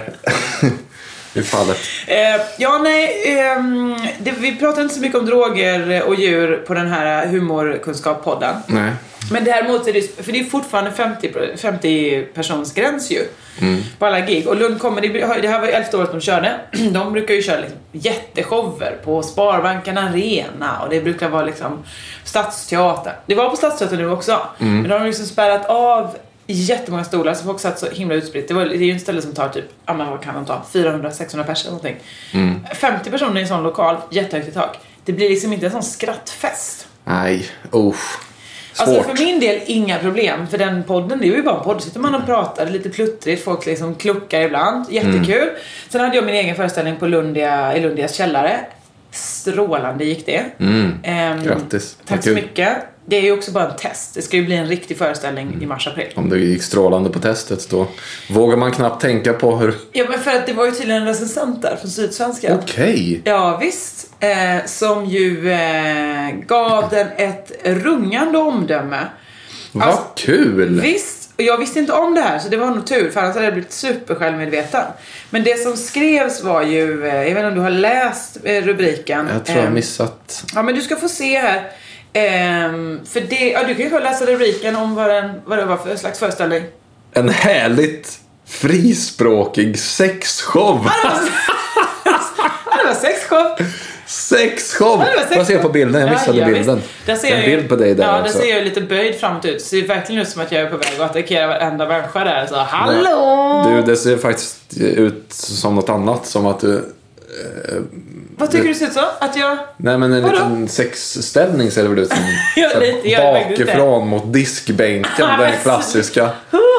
i fallet.
Uh, ja, nej. Um, det, vi pratar inte så mycket om droger och djur på den här humorkunskap-podden.
Nej.
Men däremot är det, för det är fortfarande femtio persons gräns ju. Mm. På alla gig. Och Lund kommer, det här var elfte året de körde. De brukar ju köra liksom jätteshower på Sparbanken Arena. Och det brukar vara liksom Stadsteatern. Det var på Stadsteatern nu också. Mm. Men de har liksom spärrat av jättemånga stolar. Så folk satt så himla utspritt. Det, var, det är ju en ställe som tar typ, ja men vad kan de ta? fyrahundra till sexhundra personer någonting. Mm. femtio personer i en sån lokal, jättehögt i tak. Det blir liksom inte en sån skrattfest.
Nej, oh. Svårt.
Alltså för min del inga problem. För den podden, det är ju bara en podd. Sitter man och pratar lite pluttrigt. Folk liksom kluckar ibland. Jättekul. Mm. Sen hade jag min egen föreställning på Lundia, i Lundias källare. Strålande gick det.
Mm. Um, Grattis.
Tack så mycket. Det är ju också bara en test. Det ska ju bli en riktig föreställning mm. i mars-april.
Om det gick strålande på testet, då vågar man knappt tänka på hur...
Ja, men för att det var ju tydligen en recensent där från Sydsvenska.
Okej. Okay.
Ja, visst. Eh, som ju eh, gav den ett rungande omdöme.
Vad alltså, kul!
Visst. Och jag visste inte om det här, så det var nog tur. För annars hade jag blivit super självmedveten. Men det som skrevs var ju... Eh, jag vet inte om du har läst eh, rubriken.
Jag tror jag har missat.
Eh, ja, men du ska få se här. Um, för det, ja, du kan ju läsa rubriken om vad, den, vad det var för slags föreställning.
En härligt frispråkig sexshow.
Det var sexshow.
Sexshow. Vad ser jag på bilden? Jag missade ja, ja, bilden.
Där ser
en
jag,
bild på dig där.
Ja,
också.
där ser jag lite böjd framåt ut. Det ser verkligen ut som att jag är på väg att attackera varenda människa där. Så, hallå!
Du, det ser faktiskt ut som något annat. Som att du... Eh,
Vad tycker det, du ser ut så? Att jag...
Nej, men en
Vadå?
liten sexställning ser det väl ut som.
Ja, lite, jag
bakifrån mot diskbänken. Den klassiska.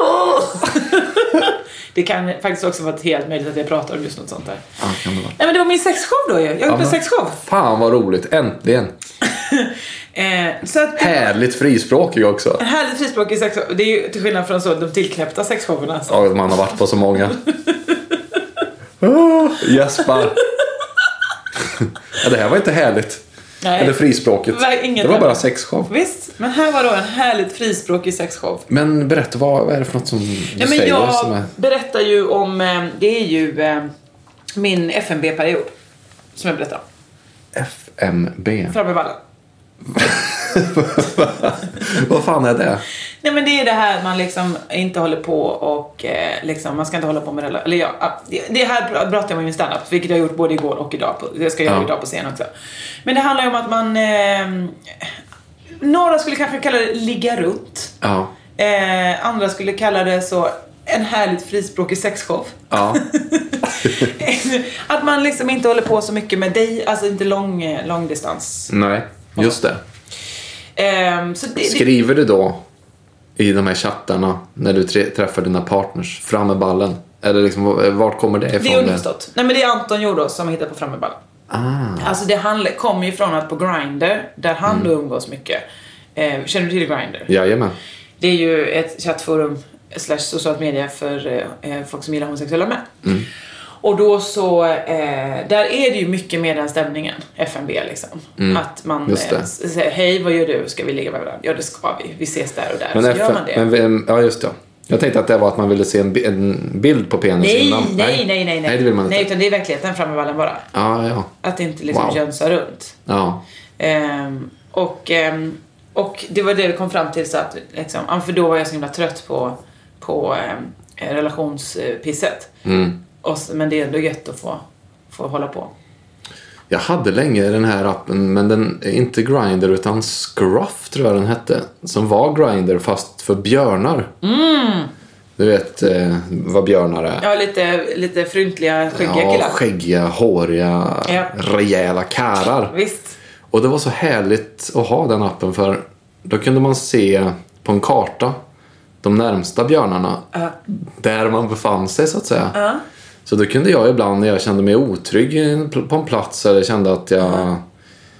Det kan faktiskt också vara helt möjligt att jag pratar om just något sånt där.
Ja, kan det vara.
Nej, men det var min sexshow då ju. Jag gjorde en sexshow.
Fan vad roligt, äntligen.
eh, så att,
härligt frispråkig också.
En härligt frispråkig sexshow. Det är ju till skillnad från så de tillknäppta sexshowerna. Alltså.
Ja, man har varit på så många. oh, Jesper. Ja, det här var inte härligt. Nej. Eller frispråkigt. Det, det var bara sexshow.
Visst, men här var då en härligt frispråkig sexshow.
Men berätta, vad, vad är det för något som du
ja, men
säger?
Jag
som är...
berättar ju om, det är ju eh, min F M B-period som jag berättar om.
F M B?
Framme ballen.
Vad fan är det?
Nej, men det är det här man liksom inte håller på och eh, liksom, man ska inte hålla på med det. Eller ja, det här pratar jag med min stand-up, vilket jag har gjort både igår och idag. På, det ska jag göra ja. idag på scen också. Men det handlar ju om att man eh, några skulle kanske kalla det ligga runt.
Ja.
Eh, andra skulle kalla det så en härligt frispråkig sexshow.
Ja.
Att man liksom inte håller på så mycket med dig, alltså inte lång, lång distans.
Nej, just det.
Eh, så det
Skriver du då i de här chattarna när du träffar dina partners framme ballen? Eller liksom, vart kommer det ifrån?
Det är underförstått. Nej, men det är Anton Jordås som hittar på framme ballen.
Ah.
Alltså det handlar, kommer ju från att på Grindr, där han mm. då umgås mycket. Eh, känner du till Grindr?
Jajamän.
Det är ju ett chattforum slash socialt media för eh, folk som gillar homosexuella män. Mm. Och då så, eh, där är det ju mycket med den stämningen, F M B liksom. Mm. Att man eh, säger, hej, vad gör du? Ska vi ligga med varandra? Ja, det ska vi. Vi ses där och där.
Men
så
F-
gör man det.
Men, ja, just det. Jag tänkte att det var att man ville se en, en bild på penis
nej,
innan.
Nej, nej, nej, nej.
Nej, det vill man inte.
Nej, utan det är verkligheten framme vallen bara.
Ja, ja.
Att det inte liksom wow. jönsar runt.
Ja.
Ehm, och, ehm, och det var det vi kom fram till så att liksom, för då var jag så himla trött på, på eh, relationspisset.
Mm.
Och, men det är ändå gött att få, få hålla på.
Jag hade länge den här appen, men den är inte Grindr utan Scruff tror jag den hette. Som var Grindr fast för björnar.
Mm.
Du vet eh, vad björnar är.
Ja, lite, lite fryntliga, skäggiga
ja,
killar.
skäggiga, håriga, ja. rejäla karar.
Visst.
Och det var så härligt att ha den appen, för då kunde man se på en karta de närmsta björnarna. Uh. Där man befann sig så att säga.
Uh.
Så då kunde jag ibland när jag kände mig otrygg på en plats eller kände att jag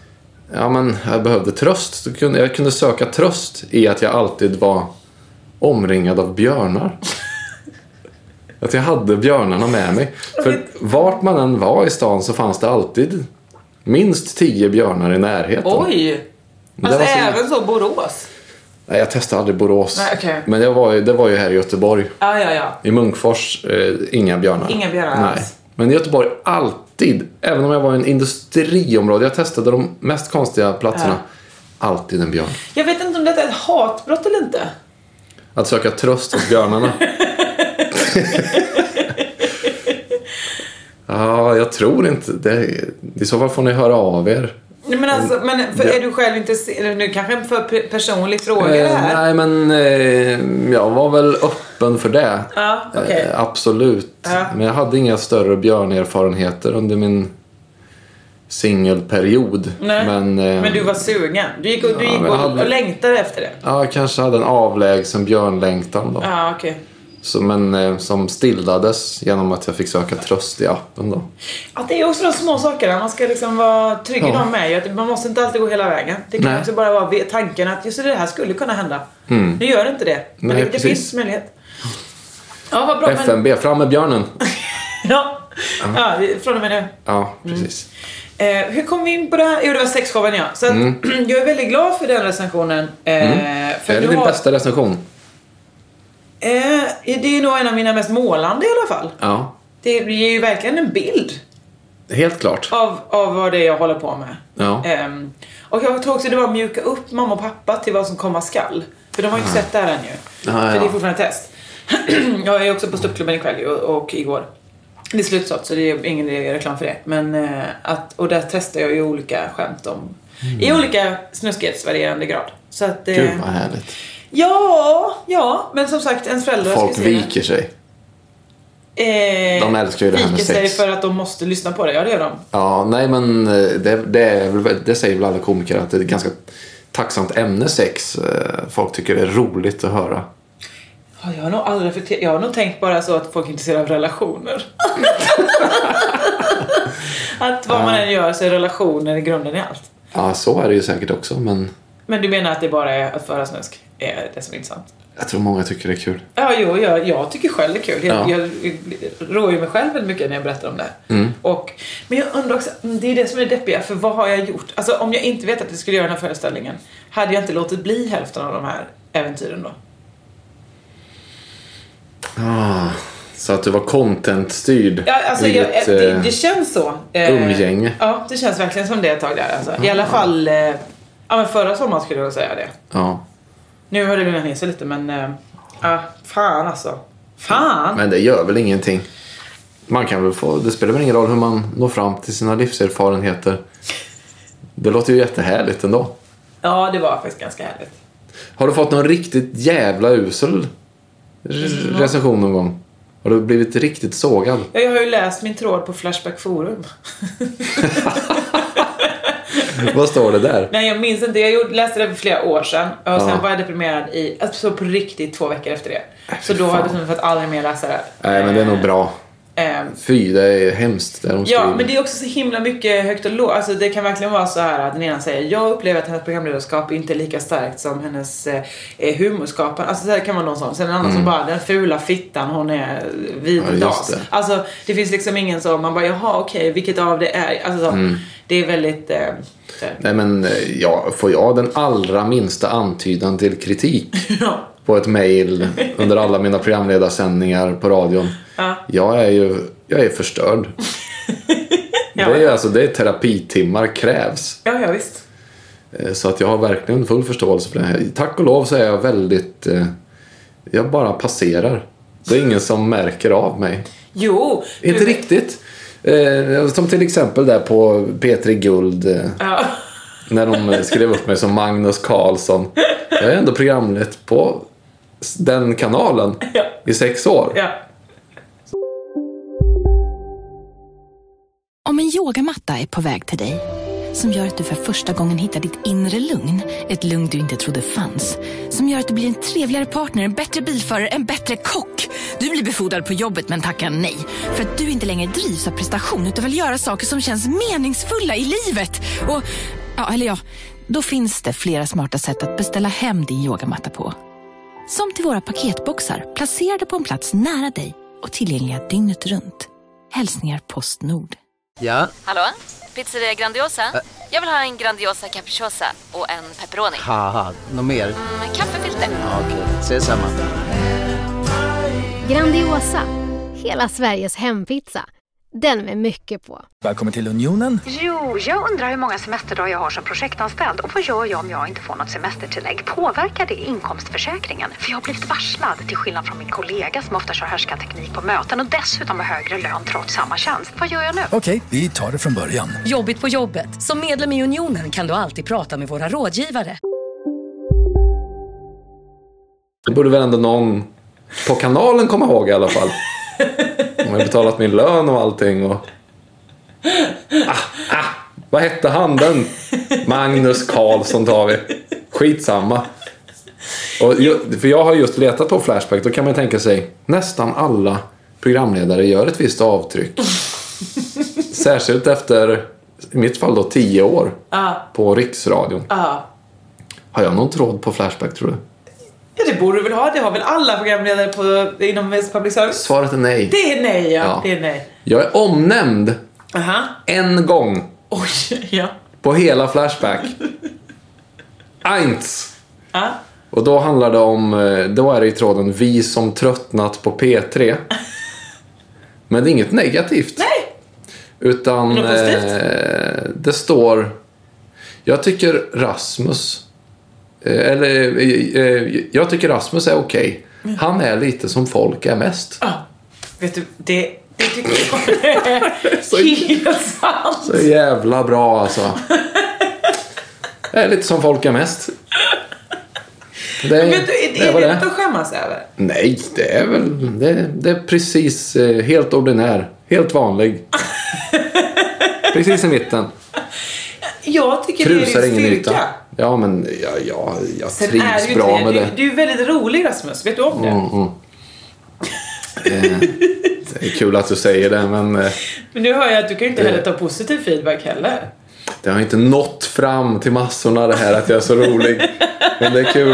Ja, men jag behövde tröst. Så kunde, jag kunde söka tröst i att jag alltid var omringad av björnar. Att jag hade björnarna med mig. För vart man än var i stan så fanns det alltid minst tio björnar i närheten.
Oj! Alltså även så Borås?
Nej, jag testade aldrig Borås.
Nej, okay.
Men det var, ju, det var ju här i Göteborg.
Ja, ja, ja.
I Munkfors, eh, inga björnar.
Inga björnar
Nej.
alls.
Men i Göteborg alltid, även om jag var i en industriområde, jag testade de mest konstiga platserna, ja. Alltid en björn.
Jag vet inte om detta är ett hatbrott eller inte.
Att söka tröst hos björnarna. Ja, jag tror inte. Det, I så fall får ni höra av er.
Men, alltså, men för, är du själv intresserad? Nu kanske en för personlig fråga
eh,
det här.
Nej, men eh, jag var väl öppen för det.
Ja, okay.
eh, Absolut.
Ja.
Men jag hade inga större björnerfarenheter under min singelperiod.
Nej.
Men, eh,
men du var sugen. Du gick och, du
ja,
gick och,
hade,
och längtade efter det.
Ja, kanske hade en avlägsen björnlängtan då.
Ja, okej. Okay.
Så, men eh, som stillades genom att jag fick söka tröst i appen då.
Ja, det är också de små sakerna. Man ska liksom vara trygg i
ja.
dem med. Man måste inte alltid gå hela vägen. Det kan Nej. också bara vara tanken att just det här skulle kunna hända. Mm. Nu gör det inte det. Men Nej, det, det finns möjlighet. Ja, vad bra.
F M B, men... fram med björnen.
ja, ja från och med nu.
Ja, precis.
Mm. Eh, hur kom vi in på det här? Jo, det var sexshowen, ja. Så att, mm. jag är väldigt glad för den recensionen. Eh,
mm.
för
är det din har... bästa recension?
Eh, det är nog en av mina mest målande i alla fall.
Ja.
Det ger ju verkligen en bild.
Helt klart.
Av, av vad det är jag håller på med.
Ja.
Eh, och jag tror också det var att mjuka upp mamma och pappa till vad som komma skall. För de har ju inte sett det här än ju.
Ja,
för
ja.
det är fortfarande ett test. Jag är också på Ståuppklubben ikväll och, och igår. Det är slutsått så det är ingen reklam för det. Men eh, att, och där testar jag ju olika skämt om mm. i olika snuskighetsvarierande grad. Så att, eh,
Gud vad härligt.
Ja, ja, men som sagt ens föräldrar
folk viker sig.
Eh,
de älskar ju det här med sex.
Viker sig för att de måste lyssna på det, ja det gör de.
Ja, nej men det, det, är, det säger väl alla komiker att det är ett ganska tacksamt ämne sex. Folk tycker det är roligt att höra.
Ja, jag har nog aldrig reflekterat. Jag har nog tänkt bara så att folk är intresserade av relationer. Att vad man än gör så är relationer i grunden i allt.
Ja, så är det ju säkert också, men...
Men du menar att det bara är att föra snusk är det som är intressant?
Jag tror många tycker det är kul.
Ja, jo, jag, jag tycker själv det är kul. Jag,
ja.
jag, jag rår ju mig själv väldigt mycket när jag berättar om det.
Mm.
Och, men jag undrar också, det är det som är deppiga, för vad har jag gjort? Alltså om jag inte vet att jag skulle göra den här föreställningen, hade jag inte låtit bli hälften av de här äventyren då?
Ah, så att du var content-styrd.
Ja, alltså
i
jag,
ditt,
det, det känns så.
Umgänge.
Ja, det känns verkligen som det ett tag där. Alltså. I alla fall, ja men förra sommaren skulle jag säga det.
Ja.
Nu har det lugnat ner sig lite, men ja, fan alltså. Fan!
Men det gör väl ingenting. Man kan väl få, det spelar väl ingen roll hur man når fram till sina livserfarenheter. Det låter ju jättehärligt ändå.
Ja, det var faktiskt ganska härligt.
Har du fått någon riktigt jävla usel recension någon gång? Har du blivit riktigt sågad?
Ja, jag har ju läst min tråd på Flashback Forum.
Vad står det där?
Nej, jag minns inte. Jag läste det för flera år sedan. Och ja. Sen var jag deprimerad i, alltså på riktigt två veckor efter det.
Äh,
så då har jag bestämt för att aldrig mer läsa det.
Nej, men det är nog bra.
Eh,
Fy, det är hemskt det de skriver.
Ja, men det är också så himla mycket högt och lågt. Alltså det kan verkligen vara så här att den ena säger jag upplever att hennes programledarskap inte är lika starkt som hennes eh, humorskap. Alltså det kan vara någon sån. Sen en annan mm. som bara, den fula fittan, hon är viddas. Ja, alltså det finns liksom ingen så, man bara, jaha okej, vilket av det är? Alltså så, mm. det är väldigt... Eh,
Nej men, ja, får jag den allra minsta antydan till kritik
ja.
på ett mejl under alla mina programledarsändningar på radion.
Ja.
Jag är ju jag är förstörd. ja. Det är alltså det är terapitimmar krävs.
Ja, ja visst.
Så att jag har verkligen full förståelse för det här. Tack och lov så är jag väldigt eh, jag bara passerar. Det är ingen som märker av mig.
Jo,
inte
du...
riktigt. Eh, som till exempel där på P tre Guld eh,
ja.
när de skrev upp mig som Magnus Carlsson. Jag är ändå programlett på den kanalen
ja.
i sex år.
Ja.
Om en yogamatta är på väg till dig, som gör att du för första gången hittar ditt inre lugn, ett lugn du inte trodde fanns, som gör att du blir en trevligare partner, en bättre bilförare, en bättre kock. Du blir befordrad på jobbet men tackar nej, för att du inte längre drivs av prestation utan vill göra saker som känns meningsfulla i livet. Och Ja, eller ja, då finns det flera smarta sätt att beställa hem din yogamatta på. Som till våra paketboxar placerade på en plats nära dig och tillgängliga dygnet runt. Hälsningar Postnord.
Ja?
Hallå? Pizzeria Grandiosa? Ä- Jag vill ha en Grandiosa capriciosa och en pepperoni.
Haha, något mer?
Mm, kaffefilter.
Ja, okej, okay. Ses samma.
Grandiosa, hela Sveriges hempizza. Den med mycket på.
Välkommen till Unionen.
Jo, jag undrar hur många semesterdagar jag har som projektanställd. Och vad gör jag om jag inte får något semestertillägg? Påverkar det inkomstförsäkringen? För jag har blivit varslad, till skillnad från min kollega som ofta kör härskarteknik på möten och dessutom har högre lön trots samma tjänst. Vad gör jag nu?
Okej, vi tar det från början.
Jobbigt på jobbet. Som medlem i Unionen kan du alltid prata med våra rådgivare.
Det borde väl ändå någon på kanalen komma ihåg i alla fall. De har betalat min lön och allting. Och... Ah, ah, vad hette han den? Magnus Karlsson tar vi. Skitsamma. Och, för jag har just letat på Flashback. Då kan man tänka sig nästan alla programledare gör ett visst avtryck. Särskilt efter, i mitt fall då, tio år
ah.
på Riksradion.
Ah.
Har jag någon tråd på Flashback, tror du?
Ja, det borde du väl ha. Det har väl alla programledare på, inom public service?
Svaret är nej.
Det är nej, ja.
ja.
Det är nej.
Jag är omnämnd
uh-huh.
en gång.
Oj, ja.
På hela Flashback. Eins.
Uh.
Och då handlar det om, då är det i tråden vi som tröttnat på P tre. Men det är inget negativt.
Nej.
Utan eh, det står, jag tycker Rasmus eller eh, jag tycker Rasmus är okej. Okay. Han är lite som folk är mest.
Ah, vet du, det, det tycker jag är så, helt sant.
Så jävla bra alltså. Det är lite som folk är mest. Det,
men vet du, är det,
det,
är det
det
att skämmas över?
Nej, det är väl det, det är precis eh, helt ordinär. Helt vanlig. Precis i mitten.
Jag tycker
Krusar
det är din styrka.
Yta. Ja, men ja, ja, jag
sen
trivs
är
bra
det,
med
du,
det.
Du är väldigt rolig, Rasmus. Vet du om det?
Mm, mm. eh, det är kul att du säger det, men... Eh,
men nu hör jag att du kan inte heller ta positiv feedback heller.
Det har inte nått fram till massorna det här att jag är så rolig. Men det är kul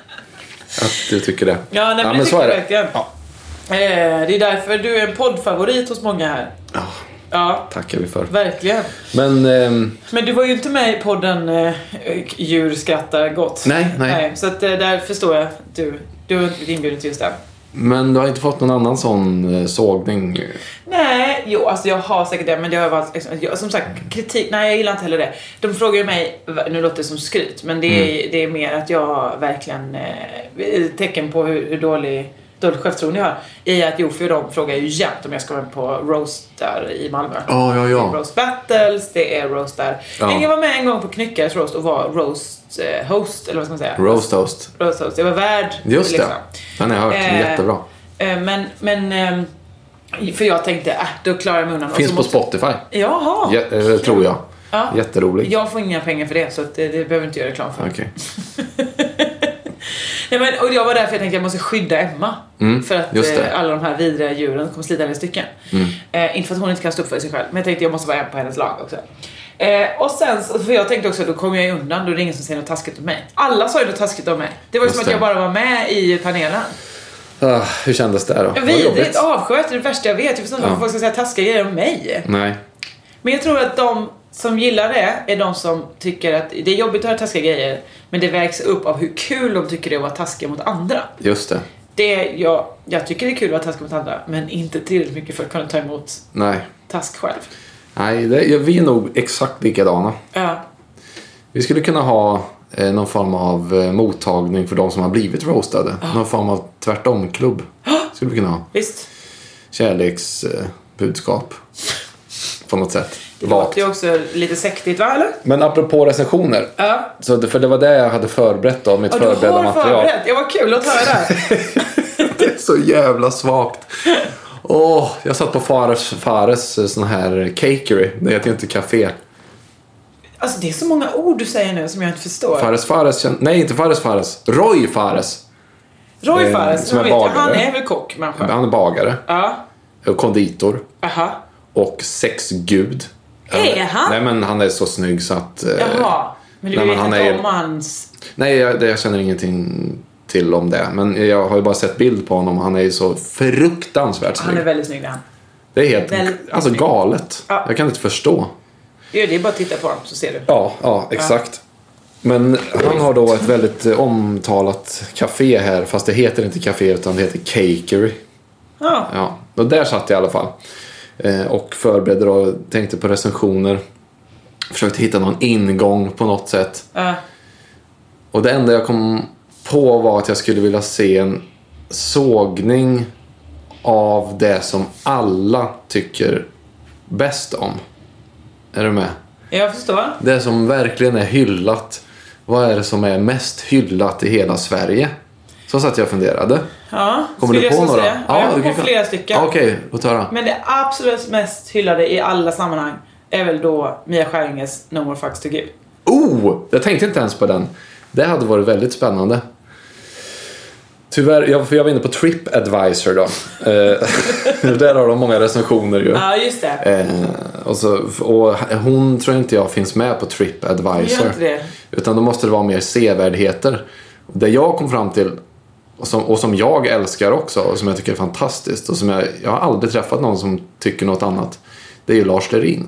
att du tycker det.
Ja, nej, men,
ja,
det
men så är det.
Verkligen. Ja. Eh, det är därför du är en poddfavorit hos många här.
Ja.
Ja,
tackar vi för.
Verkligen.
Men, ehm...
men du var ju inte med i podden eh, Djur skrattar gott.
Nej, nej.
nej så att, eh, där förstår jag att du, du har inte blivit inbjuden till just det.
Men du har inte fått någon annan sån eh, sågning?
Nej, jo, alltså jag har säkert det. Men det har varit, liksom, jag, som sagt, kritik. Nej, jag gillar inte heller det. De frågar ju mig, nu låter det som skryt. Men det är, mm. det är mer att jag verkligen eh, tecken på hur, hur dålig... dåligt självförtroende jag har i att Jofi och de frågar ju jämt om jag ska vara på roastar i Malmö.
Oh, ja, ja.
Det är roast battles, det är roastar. Ja. Jag var med en gång på Knyckares roast och var roast eh, host, eller vad ska man säga?
Roast host.
Roast host. Jag var värd.
Just liksom. det. Den har jag hört. Eh, jättebra.
Eh, men, men eh, för jag tänkte, äh, då klarar jag mig undan.
Finns på måste... Spotify.
Jaha.
Ja, eh, tror jag. Ja. Jätteroligt.
Jag får inga pengar för det, så att det, det behöver inte göra reklam för.
Okej.
Okay. Nej, men, och jag var där för jag tänkte att jag måste skydda Emma.
Mm,
för att eh, alla de här vidriga djuren kommer slita henne i stycken. Mm. Eh, inte för att hon inte kan stå upp för sig själv. Men jag tänkte att jag måste vara en på hennes lag också. Eh, och sen, för jag tänkte också att då kommer jag undan. Då är det ingen som säger något taskigt om mig. Alla sa ju något taskigt om mig. Det var ju som att jag bara var med i panelen.
Uh, hur kändes det då?
Vidrigt, avsköt, det är det värsta jag vet. Jag förstår inte ja. varför folk ska säga taskiga grejer om mig.
Nej.
Men jag tror att de som gillar det är de som tycker att det är jobbigt att höra taskiga grejer, men det vägs upp av hur kul de tycker det är att vara taskiga mot andra.
Just det.
Det jag, jag tycker det är kul att vara taskig mot andra, men inte tillräckligt mycket för att kunna ta emot
Nej.
task själv.
Nej, det, vi är nog exakt likadana.
Ja.
Vi skulle kunna ha eh, någon form av eh, mottagning för de som har blivit roastade. Oh. Någon form av tvärtomklubb. Oh. Skulle vi kunna ha.
Visst.
Kärleksbudskap. Eh, på något sätt.
Det låter ju också lite sektigt, va, eller?
Men apropå recensioner.
Ja.
Så det, för det var det jag hade förberett av mitt
ja,
förberedda material.
Förberett. Det var kul att höra det.
Det är så jävla svagt. Åh, oh, jag satt på Fares, Fares sån här cakery. Det heter ju inte café.
Alltså det är så många ord du säger nu som jag inte förstår.
Fares Fares, nej inte Fares Fares. Roy Fares.
Roy eh, Fares,
som är
vet,
bagare.
Han är väl kock, människa.
Han är bagare.
Ja.
Och konditor.
Aha.
Och sexgud.
Är han?
Nej, men han är så snygg så att...
Jaha, men du
nej,
vet
men
inte
är,
om hans...
Nej, jag, jag känner ingenting till om det. Men jag har ju bara sett bild på honom. Han är ju så fruktansvärt snygg.
Han är väldigt snygg, han.
Det är helt
Väl,
alltså
snygg.
galet.
Ja.
Jag kan inte förstå.
Det är bara att titta på dem så ser du.
Ja, ja exakt. Ja. Men han har då ett väldigt omtalat café här. Fast det heter inte café utan det heter Cakery.
Ja.
Ja, och där satt jag i alla fall. Eh, och förberedde och tänkte på recensioner. Försökte hitta någon ingång på något sätt.
Ja.
Och det enda jag kom på var att jag skulle vilja se en sågning av det som alla tycker bäst om. Är du med?
Jag förstår.
Det som verkligen är hyllat. Vad är det som är mest hyllat i hela Sverige? Så satt jag och funderade.
Ja,
kommer du på några?
Ja, ja, jag kommer på
kan...
flera stycken.
Ja, okej, låt höra.
Men det absolut mest hyllade i alla sammanhang är väl då Mia Skäringes No More Fucks To Give.
Oh, jag tänkte inte ens på den. Det hade varit väldigt spännande. Tyvärr, jag, för jag var inne på TripAdvisor då. eh, där har de många recensioner ju.
Ja, just det.
Eh, och, så, och hon tror inte jag finns med på TripAdvisor.
Gör inte det.
Utan då måste det vara mer sevärdheter. Det jag kom fram till och som, och som jag älskar också och som jag tycker är fantastiskt och som jag, jag har aldrig träffat någon som tycker något annat. Det är ju Lars Lerin.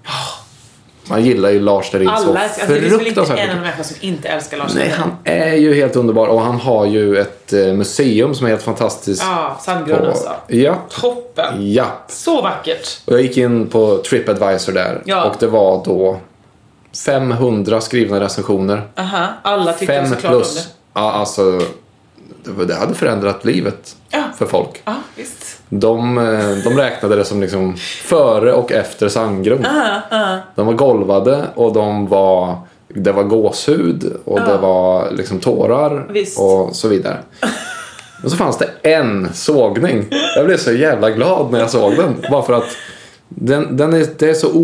Man gillar ju Lars Lerin
alla,
så
alltså, det finns väl inte
fruktansvärt.
en av de människor som inte älskar Lars Lerin.
Nej, han är ju helt underbar och han har ju ett eh, museum som är helt fantastiskt.
Ja, Sandgrund
på...
alltså.
Ja.
Toppen.
Ja.
Så vackert.
Och jag gick in på TripAdvisor där
ja.
och det var då femhundra skrivna recensioner.
Aha, alla tyckte
Fem
såklart
plus.
om det.
Ja, alltså det, det hade förändrat livet
ja.
för folk.
Ja, visst.
De, de räknade det som liksom före och efter Sandgrund.
Aha, aha.
De var golvade och de var det var gåshud och ja. det var liksom tårar
visst.
Och så vidare. Och så fanns det en sågning. Jag blev så jävla glad när jag såg den. Bara för att den, den är, det är så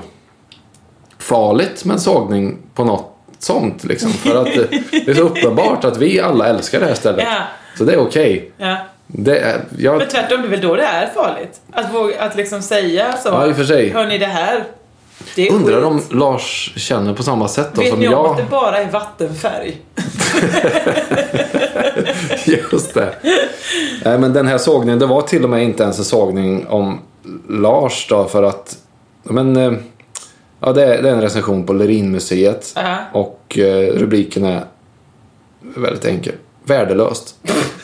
ofarligt med en sågning på något sånt liksom. För att det, det är så uppenbart att vi alla älskar det här stället.
Ja.
Så det är okej.
Okay. Ja.
Det är, jag...
Men tvärtom, det är väl då det är farligt. Att, våga, att liksom säga så.
Ja, i och för sig.
Hör ni det här? Det är
undrar
skit.
om Lars känner på samma sätt då,
vet
som
ni om
jag.
att det bara är vattenfärg?
Just det. Nej, men den här sågningen, det var till och med inte ens en sågning om Lars då, för att men ja, det är, det är en recension på Lerinmuseet.
Uh-huh.
Och eh, rubriken är väldigt enkel. Värdelöst.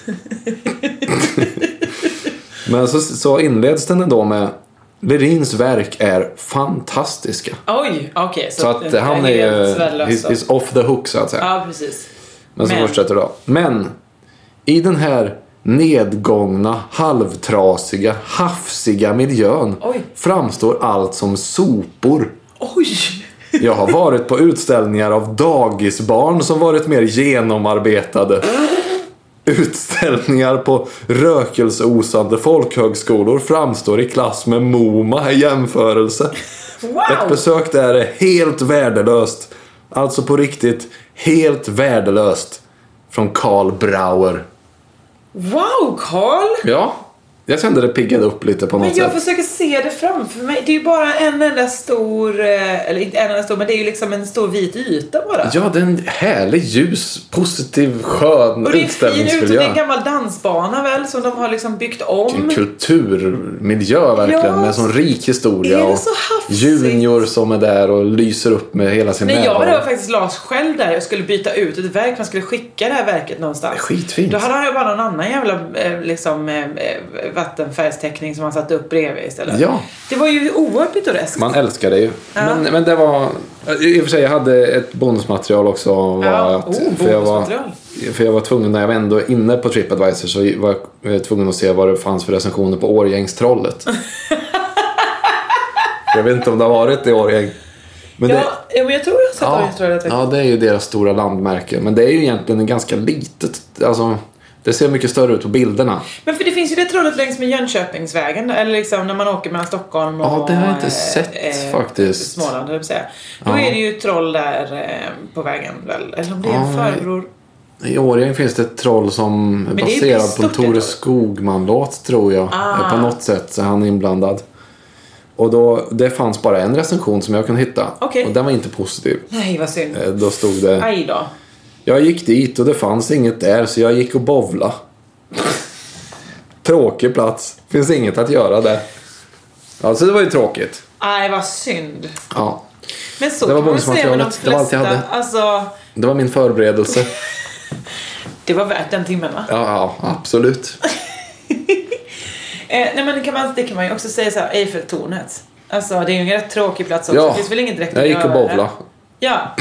Men så, så inleds den ändå med Lerins verk är fantastiska.
Oj, okej. Okay,
så, så att är han är ju he's, he's off the hook så att säga.
Ja, precis.
Men så
Men.
fortsätter då. Men i den här nedgångna, halvtrasiga, hafsiga miljön
Oj.
framstår allt som sopor.
Oj!
Jag har varit på utställningar av dagisbarn som varit mer genomarbetade. Utställningar på rökelseosande folkhögskolor framstår i klass med MoMA i jämförelse.
Wow.
Ett besök där är helt värdelöst. Alltså på riktigt helt värdelöst. Från Karl Brauer.
Wow, Karl!
Ja, jag kände det piggade upp lite på något
sätt. Men jag
sätt.
försöker se det framför mig. Det är ju bara en enda stor, eller inte en enda stor, men det är ju liksom en stor vit yta bara.
Ja, det är en härlig, ljus, positiv, skön
och det är
utställningsmiljö.
Fin ut, och det är en gammal dansbana väl som de har liksom byggt om.
En kulturmiljö verkligen, ja, med en sån rik historia.
Är
och
så
junior som är där och lyser upp med hela sin
närvaro.
närvaro.
Nej, jag var faktiskt Lars själv där. Jag skulle byta ut ett verk, man skulle skicka det här verket någonstans.
Skitfint.
Då hade han ju bara någon annan jävla liksom, vattenfärgsteckning som han satte upp bredvid istället.
Ja.
Det var ju oerhört pittoreskt.
Man älskar det ju.
Ja.
Men, men det var... I och för sig, jag hade ett bonusmaterial också. Var
ja.
att,
oh,
för, jag var,
bonusmaterial.
för jag var tvungen, när jag var ändå inne på TripAdvisor, så var jag tvungen att se vad det fanns för recensioner på Årgängstrollet. Jag vet inte om det har varit i Årgäng. Men
ja,
det,
ja, men jag tror jag har sett
ja,
Årgängstrollet.
Ja, det är ju deras stora landmärke. Men det är ju egentligen en ganska litet... Alltså, det ser mycket större ut på bilderna.
Men för det finns ju det trollet längs med Jönköpingsvägen. Eller liksom när man åker mellan Stockholm och...
Ja, det har jag inte sett eh, faktiskt.
Småland, det vill säga. Då
ja.
är det ju troll där eh, på vägen väl. Eller om det är en ja, farbror.
I Årjäng finns det ett troll som är baserad på en Tore Skogman-låt, tror jag. Ah. På något sätt så han är inblandad. Och då, det fanns bara en recension som jag kunde hitta.
Okay.
Och den var inte positiv.
Nej, vad synd.
Då stod det...
Aj då.
Jag gick dit och det fanns inget där, så jag gick och bovla. Tråkig plats. Finns inget att göra där. Alltså det var ju tråkigt.
Aj, vad synd.
Ja.
Men så det var kan man säga med de flesta. Det var allt jag hade. Alltså...
Det var min förberedelse.
Det var värt den timmen, va?
Ja, ja absolut.
eh, nej, men kan man, det kan man ju också säga så här, Eiffeltornet. Alltså det är ju en rätt tråkig plats också.
Ja,
det finns väl inget direkt
jag gick och bovla.
Ja.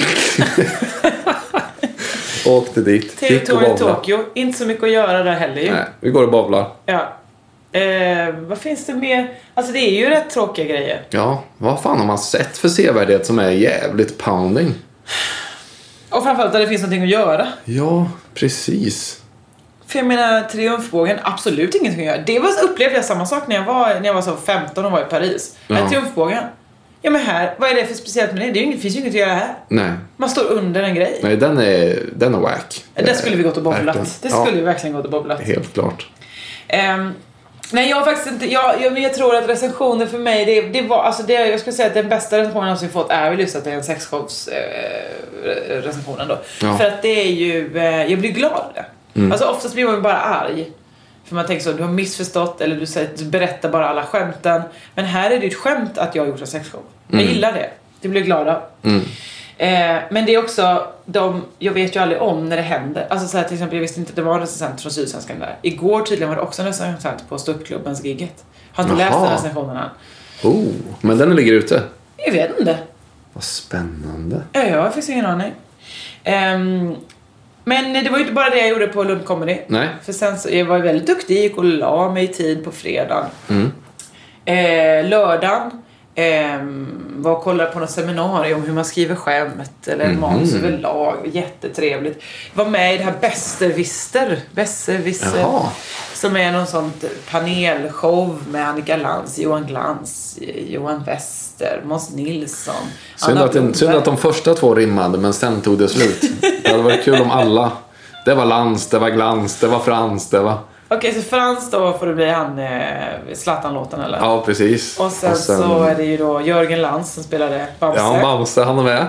Åkte dit.
T-tornet i Tokyo. Inte så mycket att göra där heller ju.
Nej, vi går och bovlar.
Ja. Eh, vad finns det mer? Alltså det är ju rätt tråkiga grejer.
Ja, vad fan har man sett för sevärdhet som är jävligt pounding?
Och framförallt där det finns någonting att göra.
Ja, precis.
För jag menar, triumfbågen, absolut ingenting att göra. Det var, upplevde jag samma sak när jag var, när jag var så femton och var i Paris. Ja. Här, triumfbågen. Ja, men här, vad är det för speciellt med det? Det är ju inget, finns ju inget att göra här.
Nej.
Man står under en grej.
Nej, den är, den är wack.
Det skulle vi gått och bobblat. Det skulle ja. vi verkligen gått och bobblat.
Helt klart.
Um, nej, jag har faktiskt inte... Jag, jag, jag tror att recensioner för mig, det, det var... Alltså det, jag skulle säga att den bästa recensionen som vi fått är väl just att det är en sexshows eh, recensionen då. Ja. För att det är ju... Eh, jag blir glad av det. Mm. Alltså oftast blir man ju bara arg. För man tänker så, du har missförstått eller du, säger, du berättar bara alla skämten. Men här är det ett skämt att jag har gjort en sexshow. Mm. Jag gillar det. Det blir jag glad av. Mm. Eh, men det är också de, jag vet ju aldrig om när det händer. Alltså så här, till exempel, jag visste inte att det var en recensent från Sydsvenskan där. Igår tydligen var det också en recensent på Ståuppklubbens gigget. Har inte Jaha. läst den recensionen än.
Oh, men den ligger ute.
Jag vet inte.
Vad spännande.
Ja, jag fick ingen aning. Um, men det var ju inte bara det jag gjorde på Lund Comedy.
Nej.
För sen så, jag var väldigt duktig, gick och la mig i tid på fredag. Mm. Eh, lördagen eh, var och kollade på något seminarium om hur man skriver skämt eller mm. manus överlag. Jättetrevligt. Jag var med i det här Besserwisser. Besserwisser.
Jaha.
Som är någon sånt panelshow med Annika Lantz, Johan Glans, Johan Wester, Måns Nilsson.
Synd att, den, synd att de första två rimmade, men sen tog det slut. Det hade varit kul om alla. Det var Lantz, det var Glans, det var Frans, det var...
Okej, så Frans då får det bli han eh, Zlatan-låten eller?
Ja, precis.
Och sen, och sen så är det ju då Jörgen Lantz som spelade Bamse.
Ja, Bamse, han är med.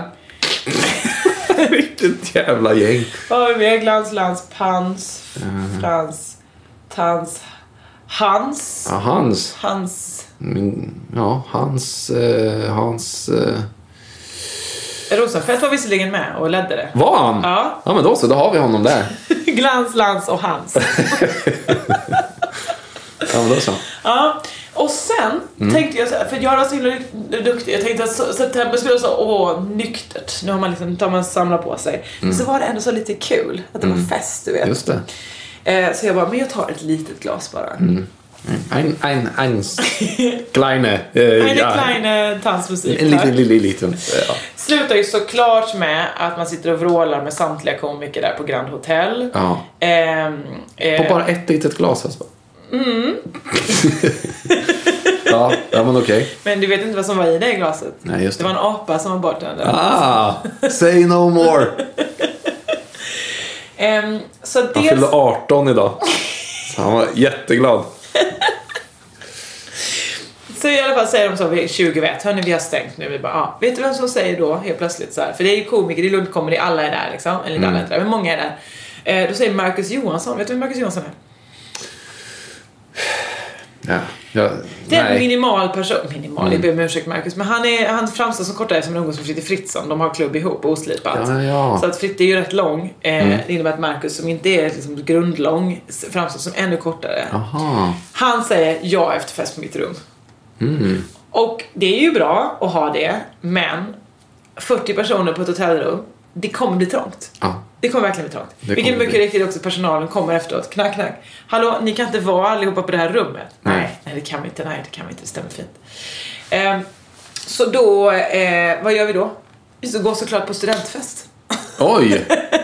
Vilket jävla gäng.
Ja, vi har Glans, Lantz, Pans, mm. Frans, Tans, Hans.
Ja, Hans.
Hans.
Min, ja, Hans, eh, Hans... Eh...
Rosenfeldt var visserligen med och ledde det.
Var han?
Ja.
Ja, men då så, då har vi honom där.
Glans, Lantz och Hans.
Ja, men då så.
Ja, och sen mm. tänkte jag så här, för jag var så himla duktig. Jag tänkte att september skulle vara så, åh, nyktert. Nu har man liksom, tar man samla på sig. Mm. Men så var det ändå så lite kul att det mm. var fest, du vet.
Just det.
Eh, så jag bara, men jag tar ett litet glas bara.
Mm. Ein, ein, ein kleine eh,
Eine
ja.
kleine tanzmusik.
En liten, liten, liten ja.
Slutar ju såklart med att man sitter och vrålar med samtliga komiker där på Grand Hotel.
Ja.
Eh, eh,
på bara ett litet glas alltså.
Mm.
ja, ja, men okej. Okay.
Men du vet inte vad som var i det glaset.
Nej, just det.
Det var en apa som var bartender.
Ah, say no more.
um, så
han
dels...
fyllde arton idag. Så han var jätteglad.
Så i alla fall säger de så vid tjugo vet, hörni, vi har stängt nu. Vi bara, ah, vet du vem som säger då helt plötsligt så här? För det är ju komiker, det är Lund Comedy, alla är där liksom. Eller mm. alla är där, men många är där. Eh, då säger Marcus Johansson, vet du vem Marcus Johansson är?
Ja, ja,
det är en
nej.
minimal person. Minimal, mm. jag ber om ursäkt Marcus. Men han, är, han framstår som kortare som en ungdom som Fritte Fritzson. De har klubb ihop och oslipat.
Ja, ja.
Så att Fritte är ju rätt lång. Eh, mm. Det innebär att Marcus, som inte är liksom grundlång, framstår som ännu kortare.
Aha.
Han säger, ja, efter fest på mitt rum.
Mm.
Och det är ju bra att ha det. Men fyrtio personer på ett hotellrum, det kommer bli trångt.
Ja.
Det kommer verkligen bli trångt. Vilket mycket bli. Riktigt också personalen kommer efteråt. Knack, knack. Hallå, ni kan inte vara allihopa på det här rummet. Nej, nej, nej det kan vi inte. Nej, det kan vi inte. Det stämmer fint. Eh, så då, eh, vad gör vi då? Vi går såklart på studentfest.
Oj!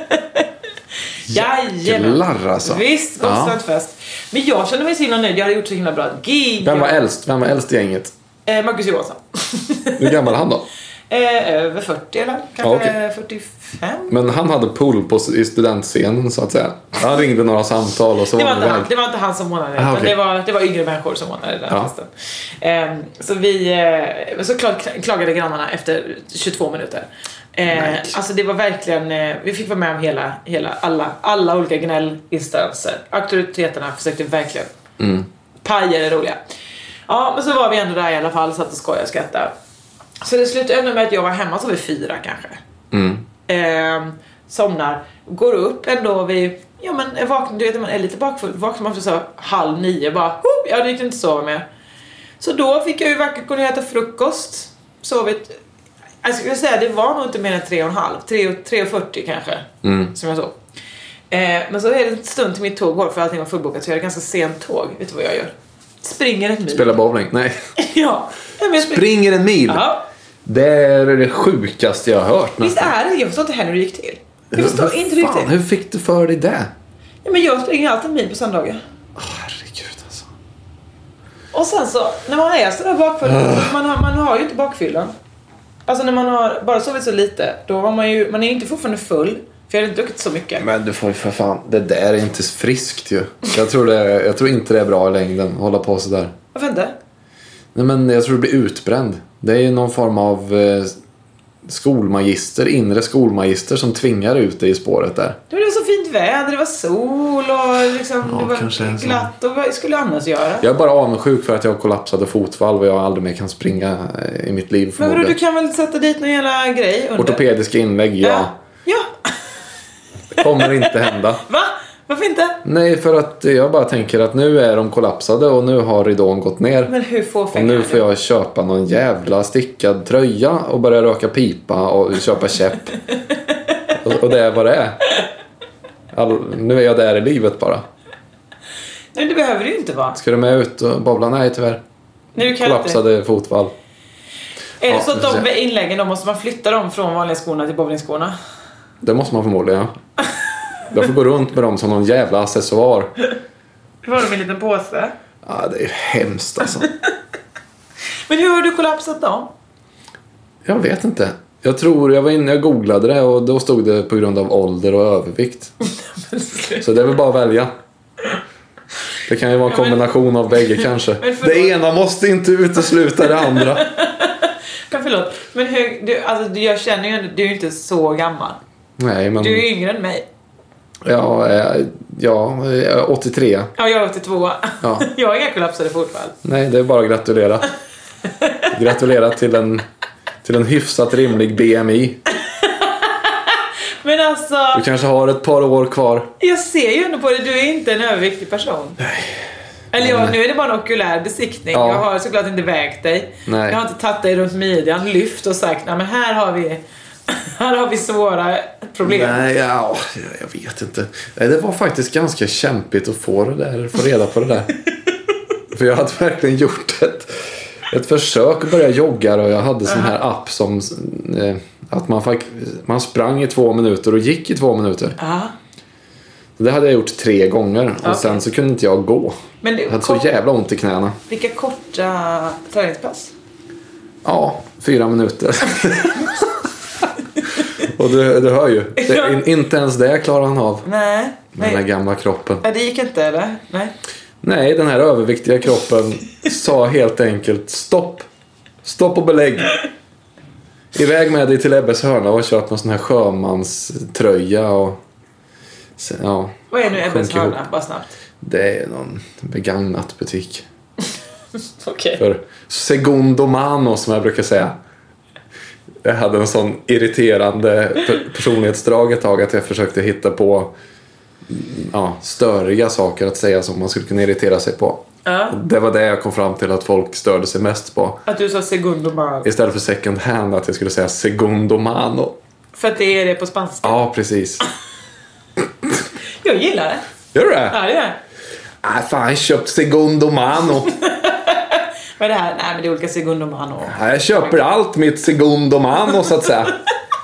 Jajamän.
Alltså.
Visst, gå på ja. studentfest. Men jag kände mig så himla nöjd. Jag hade gjort så himla bra gig.
Vem var äldst? Vem var äldst i gänget?
Eh, Marcus Johansson.
Hur gammal är han då?
Eh, över fyrtio eller kanske
Ja, okay.
fyrtiofem.
Men han hade pull på i studentscenen så att säga. Han ringde några samtal och så
det
var
var inte
han
han, det var inte han som ordnade det.
Ah, okay.
det, var, det var yngre människor som ordnade den
ja.
festen. Eh, så vi eh, så klagade grannarna efter tjugotvå minuter. Eh, alltså det var verkligen eh, vi fick vara med om hela, hela alla, alla olika gnällinstanser. Auktoriteterna försökte verkligen
mm.
paja det roliga. Ja, men så var vi ändå där i alla fall, satt och skojade och skrattade. Så det slutade ändå med att jag var hemma så vid fyra kanske.
Mm.
Eh, somnar, går upp ändå vid, ja men vaknar, du vet man är lite bakfull, vaknar man för så halv nio bara, oh, jag gick inte sova mer. Så då fick jag ju vackert gå ner och äta frukost, sovit. Jag skulle säga det var nog inte mer än tre och en halv, tre och fyrtio kanske,
mm.
som jag såg. Eh, men så är det en stund till mitt tåg går för allting var fullbokat, så jag hade ganska sent tåg. Vet du vad jag gör? Springer en mil.
Spelar bowling? Nej.
Ja.
Spring... Springer en mil?
Ja.
Det är det sjukaste jag har hört.
Visst är det? Jag förstår inte heller hur det gick till. Jag förstår
hur,
inte riktigt.
Hur fick du för dig det?
Ja, men jag springer alltid en mil på söndagar.
Åh, oh, herregud alltså.
Och sen så, när man är så där bakfull, uh. man, har, man har ju inte bakfyllan. Alltså när man har bara sovit så lite, då har man ju, man är ju inte fortfarande full. För jag har inte druckit så mycket.
Men du får ju för fan, det där är inte friskt ju. Jag tror, det, jag tror inte det är bra i längden, hålla på så där.
Varför inte?
Nej, men jag tror det blir utbränd. Det är ju någon form av eh, skolmagister, inre skolmagister som tvingar ut dig i spåret där.
Det var så fint väder, det var sol och liksom,
ja,
det var glatt. Och vad skulle jag annars göra?
Jag är bara avundsjuk för att jag kollapsade fotvalv och jag aldrig mer kan springa i mitt liv.
Men du kan väl sätta dit någon jävla grej under?
Ortopediska inlägg, ja.
Ja. ja.
Det kommer inte hända.
Va? Varför inte?
Nej, för att jag bara tänker att nu är de kollapsade och nu har ridån gått ner.
Men hur får
och nu får jag köpa någon jävla stickad tröja och börja röka pipa och köpa käpp. och, och det är vad det är. All, nu är jag där i livet bara.
Nej, det behöver du ju inte vara.
Ska du med ut och bobbla? Nej, tyvärr.
Nej, du kan
kollapsade
inte.
Fotvalv.
Är det
ja,
så att de inläggen, då måste man flytta dem från vanliga skorna till bowlingskorna?
Det måste man förmodligen, ja. Jag får gå runt med dem som någon jävla accessoar.
Var de en liten påse?
Ja, det är hemskt alltså.
Men hur har du kollapsat då?
Jag vet inte. Jag tror, jag var inne och googlade det och då stod det på grund av ålder och övervikt. Så det är väl bara att välja. Det kan ju vara en kombination ja, men... av bägge kanske. Det ena måste inte utesluta det andra.
Men förlåt, men hur, du, alltså, jag känner ju du är ju inte så gammal.
Nej, men...
Du är yngre än mig.
Ja, ja, åttiotre.
Ja, jag är åttiotvå.
Ja.
Jag har inga kollapsade fotfall.
Nej, det är bara att gratulera. Gratulera till en, till en hyfsat rimlig B M I.
Men alltså...
Du kanske har ett par år kvar.
Jag ser ju ändå på det, du är inte en överviktig person.
Nej.
Eller jag, nu är det bara en okulär besiktning. Ja. Jag har såklart inte vägt dig.
Nej.
Jag har inte tagit dig runt midjan, lyft och sagt, nej men här har vi... Här har vi svåra problem.
Nej, ja, jag vet inte. Det var faktiskt ganska kämpigt att få det där, få reda på det där. För jag hade verkligen gjort ett, ett försök att börja jogga och jag hade sån här app som eh, att man, fakt, man sprang i två minuter och gick i två minuter.
Uh-huh.
Det hade jag gjort tre gånger och
okay.
sen så kunde inte jag gå.
Men det,
jag hade så jävla ont i knäna.
Vilka korta träningspass?
Ja, fyra minuter. Och du, du hör ju, det, in, inte ens det klarar han av.
Nej.
Den där gamla kroppen.
Ja, det gick inte, eller? Nej.
Nej, den här överviktiga kroppen sa helt enkelt stopp. Stopp och belägg. Iväg med dig till Ebbes hörna och köp en sån här sjömanströja och ja.
Vad är nu Ebbes hörna? Bara snabbt.
Det är någon begagnat butik.
Okej.
För secondo mano som jag brukar säga. Jag hade en sån irriterande personlighetsdrag ett tag att jag försökte hitta på ja, störiga saker att säga som man skulle kunna irritera sig på.
Ja.
Det var det jag kom fram till att folk störde sig mest på.
Att du sa segundo mano.
Istället för second hand att jag skulle säga secondo mano.
För att det är det på spanska.
Ja, precis.
Jag gillar det.
Gör du det?
Ja, det gör jag.
Nej, fan, köpt segundo mano.
Vad är det här? Nej, men det är olika segundo mano.
Ja, jag köper allt mitt segundo mano så att säga.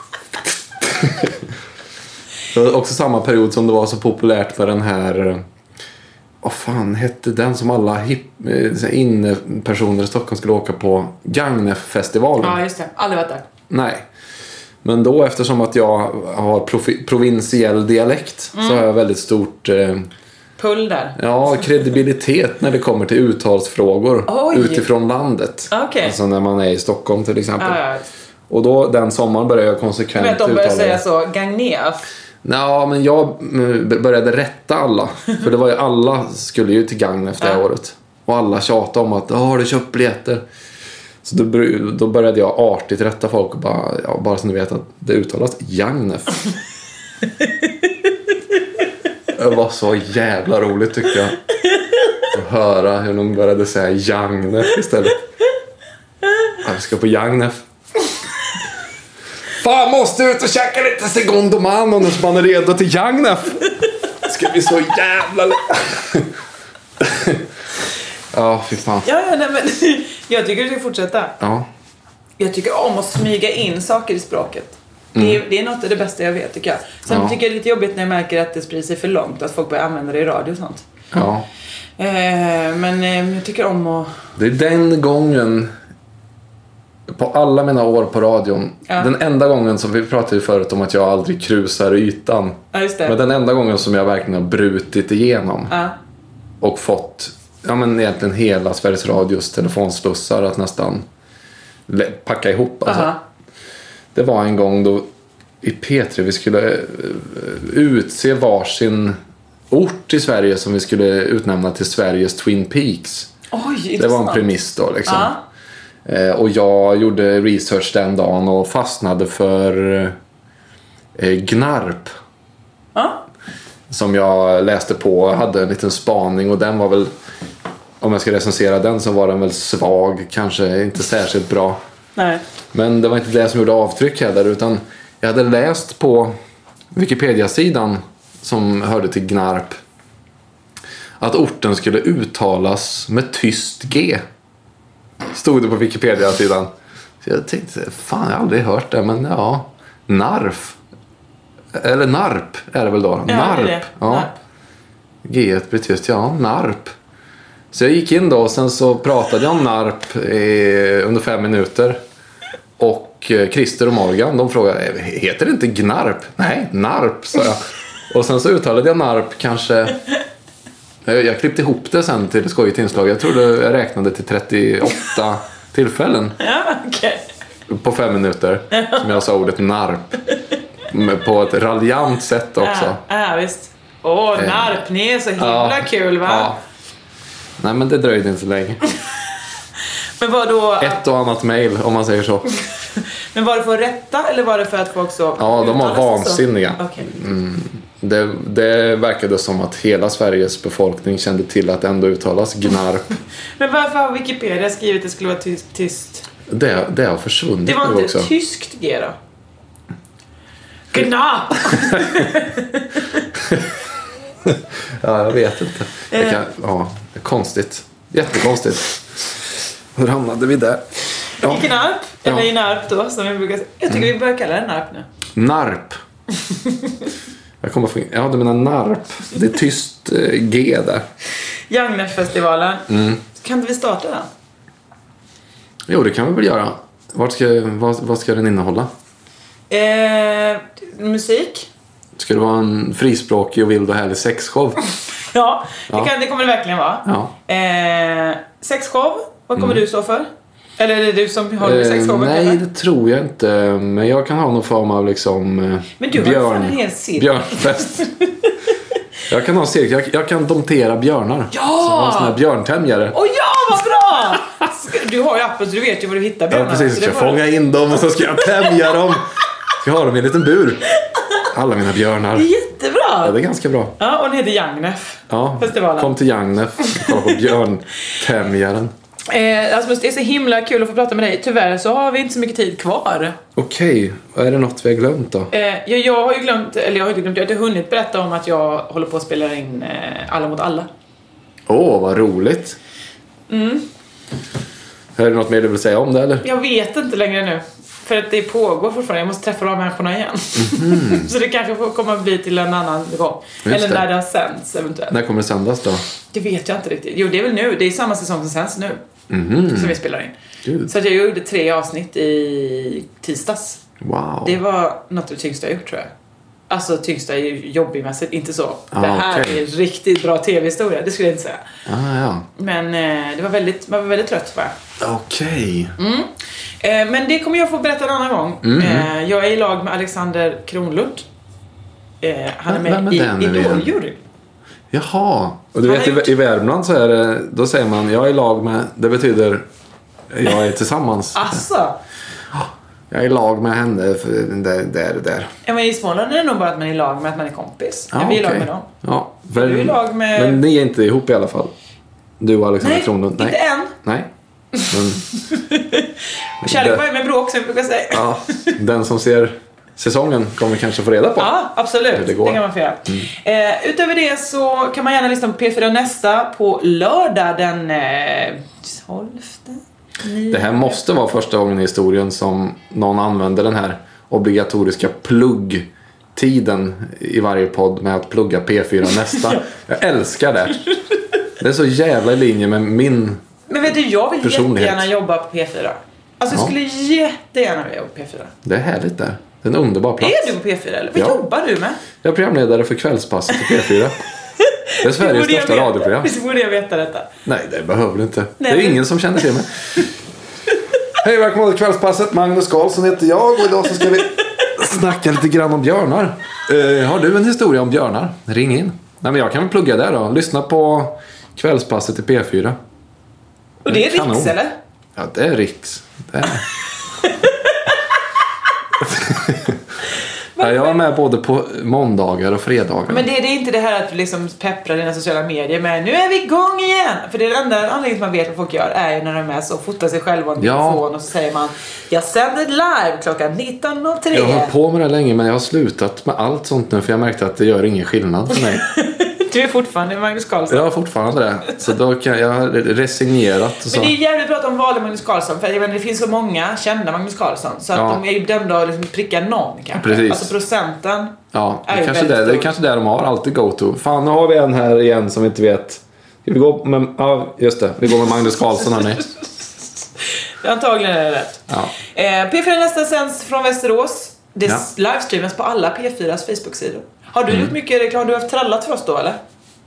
Det var också samma period som det var så populärt för den här... Vad fan hette den som alla hip, innepersoner i Stockholm skulle åka på? Gagnef-festivalen.
Ja, just det. Aldrig varit där.
Nej. Men då, eftersom att jag har profi- provinsiell dialekt mm. så har jag väldigt stort... Eh,
pull där.
Ja, kredibilitet när det kommer till uttalsfrågor. Oj. Utifrån landet.
Okay.
Alltså när man är i Stockholm till exempel.
Ah, ja.
Och då den sommaren började jag konsekvent
uttala. Men de började säga så, Gagnef.
Ja, men jag började rätta alla. För det var ju alla skulle ju till Gagnef det ja. året. Och alla tjatade om att har du köpt biljetter? Så då, då började jag artigt rätta folk och bara, ja, bara så ni vet att det uttalas Gagnef. Det var så jävla roligt tycker jag. Att höra hur de började säga Gagnef istället. Ja, vi ska på Gagnef. Fan, måste ut och käka lite segundoman och när man är redo till Gagnef. Det ska bli så jävla lätt. Ja, fy fan.
Ja, ja, nej, men jag tycker du ska fortsätta.
Ja.
Jag tycker om att smyga in saker i språket. Mm. Det, är, det är något av det bästa jag vet tycker jag. Sen ja. tycker jag det är lite jobbigt när jag märker att det sprider sig för långt. Att folk börjar använda det i radio och sånt.
Ja.
Eh, men eh, jag tycker om att...
Det är den gången... På alla mina år på radion. Ja. Den enda gången som vi pratade ju förut om att jag aldrig krusar ytan.
Ja, just det.
Men den enda gången som jag verkligen har brutit igenom.
Ja.
Och fått... Ja, men egentligen hela Sveriges Radios telefonslussar att nästan packa ihop. Alltså. Uh-huh. Det var en gång då i P tre vi skulle utse varsin ort i Sverige som vi skulle utnämna till Sveriges Twin Peaks.
Oj,
det var en premiss då liksom. Uh-huh. Och jag gjorde research den dagen och fastnade för eh, Gnarp.
Uh-huh.
Som jag läste på och hade en liten spaning och den var väl, om jag ska recensera den så var den väl svag, kanske inte särskilt bra.
Nej.
Men det var inte det som gjorde avtryck heller, utan jag hade läst på Wikipedia-sidan som hörde till Gnarp att orten skulle uttalas med tyst G. Stod det på Wikipedia-sidan. Så jag tänkte, fan jag har aldrig hört det, men ja, Narf. Eller Narp är det väl då?
Ja,
Narp.
Det.
Ja.
Narp.
G ett blir tyst, ja, Narp. Så jag gick in då och sen så pratade jag om Narp i, under fem minuter. Och Christer och Morgan, de frågade, heter det inte Gnarp? Nej, Narp, sa jag. Och sen så uttalade jag Narp kanske... Jag klippte ihop det sen till ett skojigt inslag. Jag tror jag räknade till trettioåtta tillfällen.
Ja, okej.
Okay. På fem minuter som jag sa ordet Narp. På ett raljant sätt också.
Ja, ja visst. Åh, eh. Narp, ni är så himla ja, kul, va? Ja.
Nej, men det dröjde inte så länge.
Men var då...
Ett och annat mejl, om man säger så.
Men var det för att rätta eller var det för att folk så...
Ja, de var vansinniga.
Okay.
Mm. Det, det verkade som att hela Sveriges befolkning kände till att ändå uttalas Gnarp.
Men varför har Wikipedia skrivit att det skulle vara tyst? tyst?
Det, det har försvunnit.
Det var inte
också.
Tyskt G då? Gnarp!
Ja, jag vet inte. Det kan, ja, konstigt. Jättekonstigt. Hur hamnade vi där?
Ja. I Gnarp, eller ja. I Narp då, som vi brukar säga. Jag tycker mm. vi börjar kalla det Narp nu.
Narp. Jag kommer få in. Ja, du menar Narp. Det är tyst eh, G där.
Gagnefestivalen.
Mm.
Kan inte vi starta den?
Jo, det kan vi väl göra. Vart ska, vad, vad ska den innehålla?
Eh, musik.
Ska det vara en frispråkig och vild och härlig sexshow?
Ja, det,
ja.
Kan, det kommer det verkligen vara.
Ja.
Eh, sexshow, vad kommer mm. du stå för? Eller är det du som har
eh,
sexshowen?
Nej,
eller?
det tror jag inte. Men jag kan ha någon form av liksom eh,
Men du
björn,
har fan en hel cirkel.
Björnfest. Jag kan ha cirkel. Jag, jag kan domptera björnar.
Ja!
Så jag har sån här björntämjare.
Åh ja, vad bra! Du har ju appen så du vet ju var du hittar björnar.
Ja, precis. Jag ska fånga in dem och så ska jag tämja dem. Jag har dem i en liten bur. Alla mina björnar.
Det är jättebra.
Ja, det är ganska bra.
Ja, och den heter Gagnef.
Ja,
festivalen.
Kom till Gagnef och kolla på björntämjaren.
Eh, alltså, det är så himla kul att få prata med dig. Tyvärr så har vi inte så mycket tid kvar.
Okej, okay. Är det något vi har glömt då?
Eh, jag, jag har ju glömt, eller jag har inte glömt, jag har inte hunnit berätta om att jag håller på att spela in eh, Alla mot alla.
Åh, oh, vad roligt.
Mm.
Är det något mer du vill säga om det eller?
Jag vet inte längre nu. För att det pågår fortfarande. Jag måste träffa de människorna igen. Mm. Så det kanske får komma att bli till en annan gång. Just eller när det har sänds eventuellt.
När kommer det sändas då?
Det vet jag inte riktigt. Jo, det är väl nu. Det är samma säsong som sänds nu.
Mm.
Som vi spelar in.
Gud.
Så att jag gjorde tre avsnitt i tisdags.
Wow.
Det var något av det tyngsta jag gjort, tror jag. Alltså tyngsta jobbmässigt, inte så.
Ah,
det här
okay.
är riktigt bra tv-historia, det skulle jag inte säga.
Ah, ja.
Men eh, det var väldigt, man var väldigt trött bara.
Okej.
Okay. Mm. Eh, men det kommer jag få berätta en annan gång.
Mm.
Eh, jag är i lag med Alexander Kronlund. Eh, han är med
Vem är
i
den,
Idol-juryn.
Jaha. Och du
Han
vet,
har gjort-
i, i Värmland så är det, då säger man jag är i lag med, det betyder jag är tillsammans.
Asså?
Jag är i lag med henne för där, där, där.
Ja, men i Småland är det nog bara att man är i lag med att man är kompis.
Ja,
Ja, vi är i lag
okej.
med dem.
Ja,
Du är i lag med...
Men ni är inte ihop i alla fall. Du och Alexander
Nej,
Kronlund.
inte än.
Nej. Men,
Kärlek var ju med bråk, som jag brukar säga.
ja, den som ser säsongen kommer kanske få reda på.
Ja, absolut.
Det
Det,
går.
kan man få göra.
Mm.
Eh, utöver det så kan man gärna lyssna på P fyra Nästa på lördag den eh, tolfte.
Det här måste vara första gången i historien som någon använder den här obligatoriska pluggtiden i varje podd med att plugga P fyra Nästa. Jag älskar det. Det är så jävla i linje med min
Men vet du, jag vill
personlighet.
jättegärna jobba på P fyra. Alltså jag
Ja.
skulle jättegärna vilja jobba på P fyra.
Det är härligt där. Det är en underbar plats.
Är du på P fyra eller? Vad
Ja.
jobbar du med?
Jag är programledare för Kvällspasset på P fyra. Det är Sveriges
Borde jag
största
veta-
radioprogram.
Visst borde jag veta detta?
Nej, det behöver du inte.
Nej,
det är
men-
ingen som känner till mig. Hej, välkommen till Kvällspasset. Magnus Karlsson heter jag och idag så ska vi snacka lite grann om björnar. Uh, har du en historia om björnar? Ring in. Nej, men jag kan väl plugga där då. Lyssna på Kvällspasset i P fyra.
Och det är
Kanon.
Riks, eller?
Ja, det är Riks. Det är. Ja, jag är med både på måndagar och fredagar.
Men det, det är inte det här att du liksom pepprar dina sociala medier med nu är vi igång igen. För det är det enda anledningen som man vet vad folk gör är ju när de är med så och fotar sig själva på
Ja.
mikrofon och så säger man jag sänder live klockan nitton noll tre.
Jag har hållit på med det länge, men jag har slutat med allt sånt nu för jag märkte att det gör ingen skillnad för mig.
Du är fortfarande Magnus Karlsson.
Jag har fortfarande det. Så då kan jag har resignerat och så.
Men det är jävligt bra att de valde Magnus Karlsson. För jag menar, det finns så många kända Magnus Karlsson. Så att
Ja.
de är ju dömda att liksom pricka någon kanske.
Precis.
Alltså procenten.
Ja, det
är
är
ju
kanske
väldigt
det. Det är
stor.
kanske det de har alltid go to. Fan, nu har vi en här igen som vi inte vet. Ska vi gå med, ja, just det. Vi går med Magnus Karlsson här nu.
Antagligen är det rätt.
Ja.
Eh, P fyra Nästa sänds från Västerås. Det
Ja.
livestreamas på alla P fyras Facebook-sidor. Har du
Mm.
gjort mycket reklam? Du har haft trallat för oss då, eller?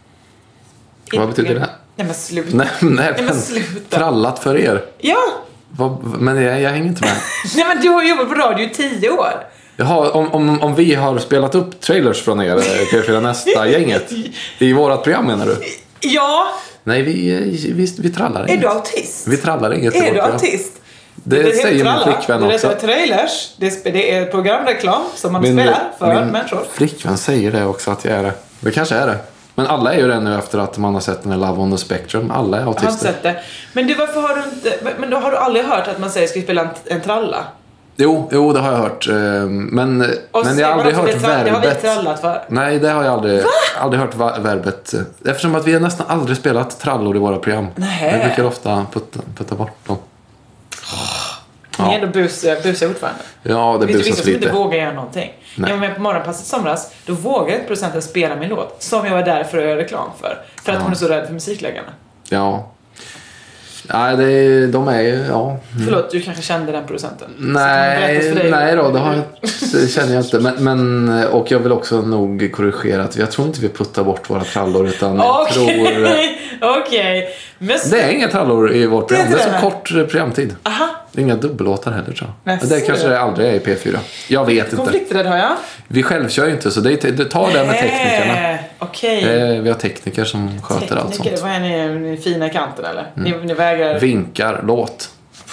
Vad betyder det?
Nej men sluta.
Nej, nej,
Nej, men
men
sluta.
trallat för er.
Ja!
Vad, men jag, jag hänger inte med.
Nej men du har jobbat på radio i tio år.
Jaha, om, om, om vi har spelat upp trailers från er P fyra Nästa-gänget i vårat program menar du?
Ja.
Nej, vi, vi, vi trallar
Är
inget.
du autist?
Vi trallar inget i
Är
vårt
du
program.
autist?
Det,
heter
säger min
tralla.
flickvän
det
också.
Det heter trailers. Det är, det är programreklam som man
Min,
spelar för
min
människor.
flickvän säger det också att jag är det. Det kanske är det. Men alla är ju det nu efter att man har sett den här Love on the Spectrum. Alla är
Jag har inte
autister.
sett det. Men du, varför har du inte... Men då har du aldrig hört att man säger ska vi spela en, en tralla?
Jo, jo, det har jag hört. eh, Men,
Och så
men
säger
jag har
man
aldrig
också,
hört
det, tra- det har vi
verbet.
trallat för.
Nej, det har jag aldrig, aldrig hört va- verbet. Eftersom att vi har nästan aldrig spelat trallor i våra program.
Nähä.
Vi brukar ofta putta, putta bort dem.
Ni är ändå busiga, busiga fortfarande.
Ja, det
Visst, vissa
busas
som inte
lite.
vågar göra någonting.
Nej.
Jag var med på morgonpasset i somras. Då vågade producenten spela min låt. Som jag var där för att göra reklam för. För att
Ja.
hon är så rädd för musikläggarna.
Ja. Nej, det är, de är ju, ja. Mm.
Förlåt, du kanske kände den producenten? Så kan man berätta
Nej,
för dig.
nej då, det, har jag, det känner jag inte. Men, men, och jag vill också nog korrigera att jag tror inte vi puttar bort våra trallor. Utan jag
Okej,
tror...
okej. Men
Det är inga trallor i vårt
Det är
program. Det är
inte
så
det.
kort eh, programtid.
Aha.
Det är inga dubbellåtar heller tror jag.
Nej,
Men det
ser
kanske
du?
det aldrig är i P fyra. Jag vet inte.
Konflikträdd har jag.
Vi själv kör ju inte så det, det tar det med teknikerna.
Eh, Okej.
Eh, vi har tekniker som sköter allt
Tekniker,
sånt.
vad är ni, är ni fina i kanten eller?
Mm.
Ni, ni vägrar...
Vinkar, låt.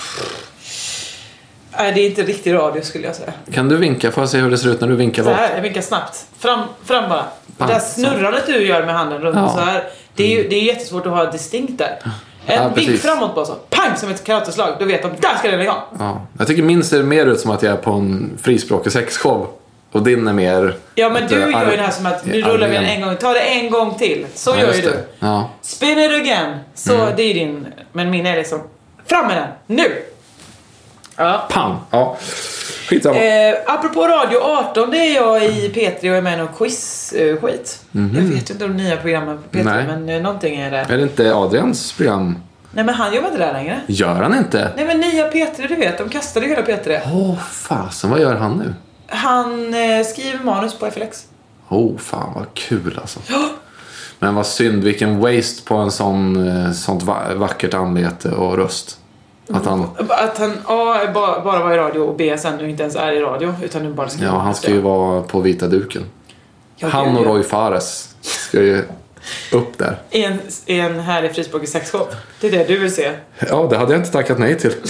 Nej, det är inte riktig radio skulle jag säga.
Kan du vinka? Får jag se hur det ser ut när du vinkar
Så
låt?
här, jag vinkar snabbt. Fram, fram bara.
Bam,
det där
så.
snurrandet du gör med handen runt
Ja.
så här. Det är ju det är jättesvårt att ha distinkt där. En
Ja,
vink
precis.
framåt bara så. Pang som ett karateslag. Då vet de, där ska den igång.
Ja. Jag tycker min ser mer ut som att jag är på en frispråkig sexshow. Och din är mer...
Ja, men
att
du
det
gör
är
ju det här som att nu
ar-
rullar vi den
armén.
en gång. Ta det en gång till. Så
Ja,
gör ju
just
du.
det. Ja.
Spin it again. Så
Mm.
det är ju din. Men min är liksom, fram med den. Nu! Ja.
Pam! Ja. Skitsamma.
Eh, apropå Radio arton, det är jag i P tre och är med i någon quiz-skit.
Mhm.
Jag vet inte om de nya programmen på P tre,
Nej.
men eh, någonting är det.
Är det inte Adrians program?
Nej, men han jobbar inte där längre.
Gör han inte?
Nej, men nya P tre, du vet. De kastade ju hela P tre.
Åh, oh, fasen. Vad gör han nu?
Han eh, skriver manus på F L X.
Åh, oh, fan vad kul alltså. Ja. Men vad synd, vilken waste på en sån eh, sånt va- vackert anlete och röst. Att han,
att han A, bara, bara var i radio och B sen nu inte ens är i radio utan nu bara ska.
Ja, han ska ju vara på vita duken. Ja, han och Roy Fares ska ju upp där.
En, en härlig frispråkig sexshop. Det är det du vill se.
Ja, det hade jag inte tackat nej till.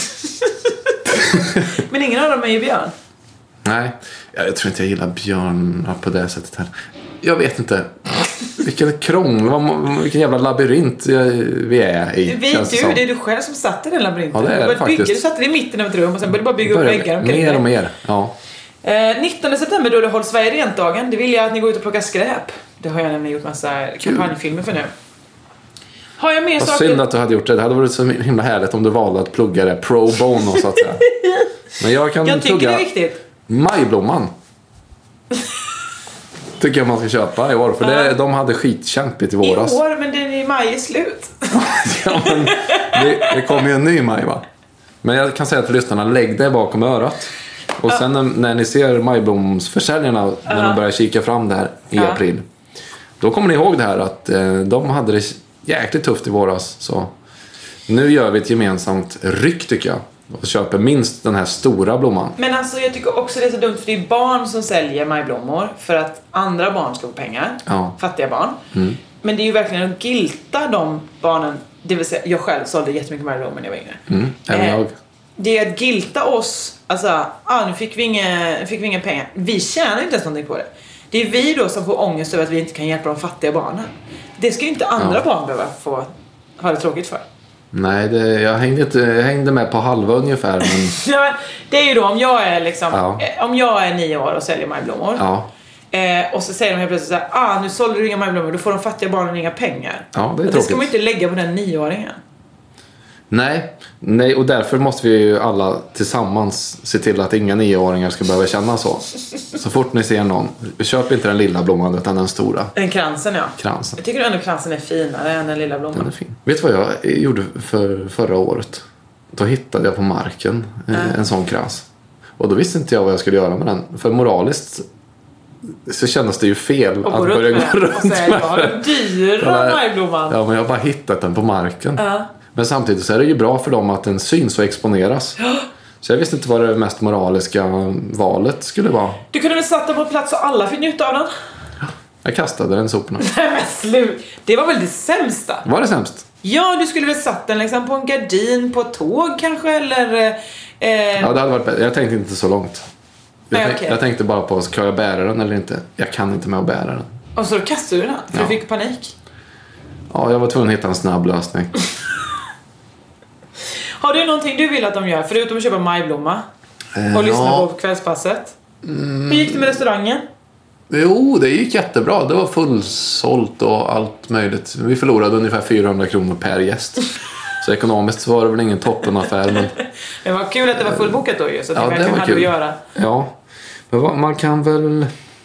Men ingen av dem är ju Björn.
Nej, jag tror inte jag gillar Björn på det sättet här. Jag vet inte. Vilken krångel, vilken jävla labyrint vi är i.
Vi, du, det är du själv som satt i den labyrinten.
Ja, det är det faktiskt.
Bygga, du satt i mitten av ett rum och sen började du bara bygga upp väggar omkring.
Mer och mer, ja.
Eh, nittonde september då det hålls Sverige rent-dagen. Det vill jag att ni går ut och plockar skräp. Det har jag nämligen gjort massa kampanjfilmer för nu. Har jag mer
Vad
saker?
synd att du hade gjort det. Det hade varit så himla härligt om du valde att plugga det pro bono så att säga. Men jag kan
jag tycker
plugga
det är viktigt.
Majblomman. Tycker jag man ska köpa i år. För det, de hade skitkämpigt i våras.
I år, men den är i maj är slut.
Ja, men det, det kommer ju en ny maj, va? Men jag kan säga till lyssnarna, lägg det bakom örat. Och sen när, när ni ser majblomsförsäljarna, uh-huh. när de börjar kika fram det här i uh-huh. april. Då kommer ni ihåg det här att eh, de hade det jäkligt tufft i våras. Så nu gör vi ett gemensamt ryck tycker jag. Och köper minst den här stora blomman.
Men alltså jag tycker också det är så dumt för det är barn som säljer majblommor för att andra barn ska få pengar.
Ja.
Fattiga barn.
Mm.
Men det är ju verkligen att gilta de barnen. Det vill säga, jag själv sålde jättemycket majblommor när jag var yngre.
Mm, även
eh,
jag.
Det är att gilta oss. Alltså, ah, nu fick vi inga, fick vi inga pengar. Vi tjänar ju inte ens någonting på det. Det är vi då som får ångest över att vi inte kan hjälpa de fattiga barnen. Det ska ju inte andra ja. barn behöva få ha det tråkigt för.
Nej, det, jag, hängde inte, jag hängde med på halva ungefär. Men...
ja, det är ju då om jag är liksom
ja.
om jag är nio år och säljer majblommor.
Ja.
Eh, och så säger de helt plötsligt så här, ah, nu sålde du inga majblommor, då får de fattiga barnen inga pengar.
Ja, det är
och
tråkigt.
Det ska man inte lägga på den nioåringen.
Nej, nej, och därför måste vi ju alla tillsammans se till att inga nioåringar ska behöva känna så. Så fort ni ser någon, köp inte den lilla blomman utan den stora.
Den kransen, ja.
Kransen.
Jag tycker ändå kransen är finare än den lilla blomman.
Den är fin. Vet du vad jag gjorde för förra året? Då hittade jag på marken mm. en sån krans. Och då visste inte jag vad jag skulle göra med den. För moraliskt så kändes det ju fel
och
att börja gå runt
och säga, med den. Dyra majblomman.
Ja, men jag har bara hittat den på marken.
Uh.
Men samtidigt så är det ju bra för dem att den syns och exponeras. Så jag visste inte vad det mest moraliska valet skulle vara.
Du kunde väl satt den på plats så alla fick njuta av den?
Jag kastade den i soporna.
Nej men slut. Det var väl det sämsta?
Var det sämst?
Ja, du skulle väl satt den liksom på en gardin på ett tåg kanske eller... Eh...
Ja, det hade varit bättre. Jag tänkte inte så långt. Jag,
Nej,
tänk,
okay.
jag tänkte bara på, ska jag bära den eller inte? Jag kan inte med att bära den.
Och så då kastade du den? För
ja.
du fick panik?
Ja, jag var tvungen att hitta en snabb lösning.
Har du någonting du vill att de gör? Förutom att köpa majblomma
eh,
och lyssna
ja.
på kvällspasset.
Mm.
Hur gick det med restaurangen?
Jo, det gick jättebra. Det var fullsålt och allt möjligt. Vi förlorade ungefär fyrahundra kronor per gäst. Så ekonomiskt så var det väl ingen toppenaffär. Men...
det var kul att det var fullbokat då ju. Så att
ja,
det verkligen hade att göra.
Ja, men vad, man kan väl...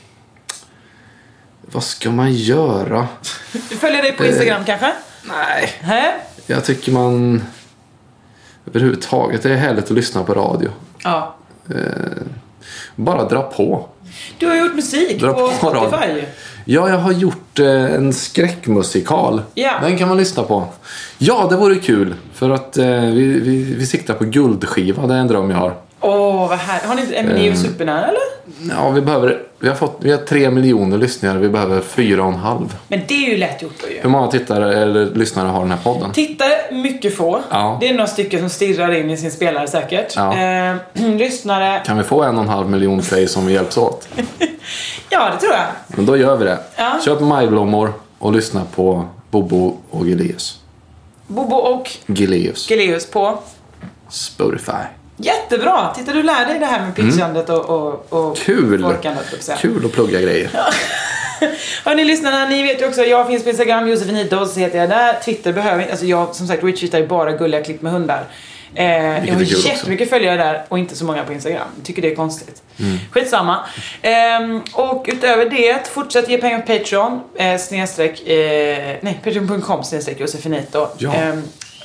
Vad ska man göra?
Du följer dig på Instagram eh, kanske?
Nej.
Hä?
Jag tycker man... Överhuvudtaget är det härligt att lyssna på radio.
Ja.
Eh, bara dra på.
Du har gjort musik
dra
på,
på
Spotify.
Ja, jag har gjort eh, en skräckmusikal.
Ja.
Den kan man lyssna på. Ja, det vore kul. För att eh, vi, vi, vi siktar på guldskiva. Det är en dröm jag har.
Åh, oh, vad här. Har ni inte Eminem um, supernära eller?
Ja, vi behöver... Vi har, fått, vi har tre miljoner lyssnare. Vi behöver fyra och en halv.
Men det är ju lätt gjort då ju.
Hur många tittare eller lyssnare har den här podden?
Tittare, mycket få.
Ja.
Det är några stycken som stirrar in i sin spelare säkert.
Ja.
Eh, lyssnare...
Kan vi få en och en halv miljon play som vi hjälps åt?
Ja, det tror jag.
Men då gör vi det.
Ja.
Köp majblommor och lyssna på Bobo och Gileus.
Bobo och
Gileus.
Gileus på
Spotify.
Jättebra. Titta, du lär dig det här med pitchandet mm. och, och, och
kul.
forkandet.
Kul att plugga grejer.
Ja. Hörrni lyssnarna, ni vet ju också jag finns på Instagram, Josefinito, heter jag där. Twitter behöver inte, alltså jag som sagt retweetar ju bara gulliga klipp med hundar. Eh, jag har jättemycket följare där och inte så många på Instagram. Jag tycker det är konstigt. Mm. Skitsamma. Eh, och utöver det, fortsätt ge pengar på Patreon. Eh, snedstreck, eh, nej, patreon punkt com snedstreck Josefinito.
Ja.
Eh,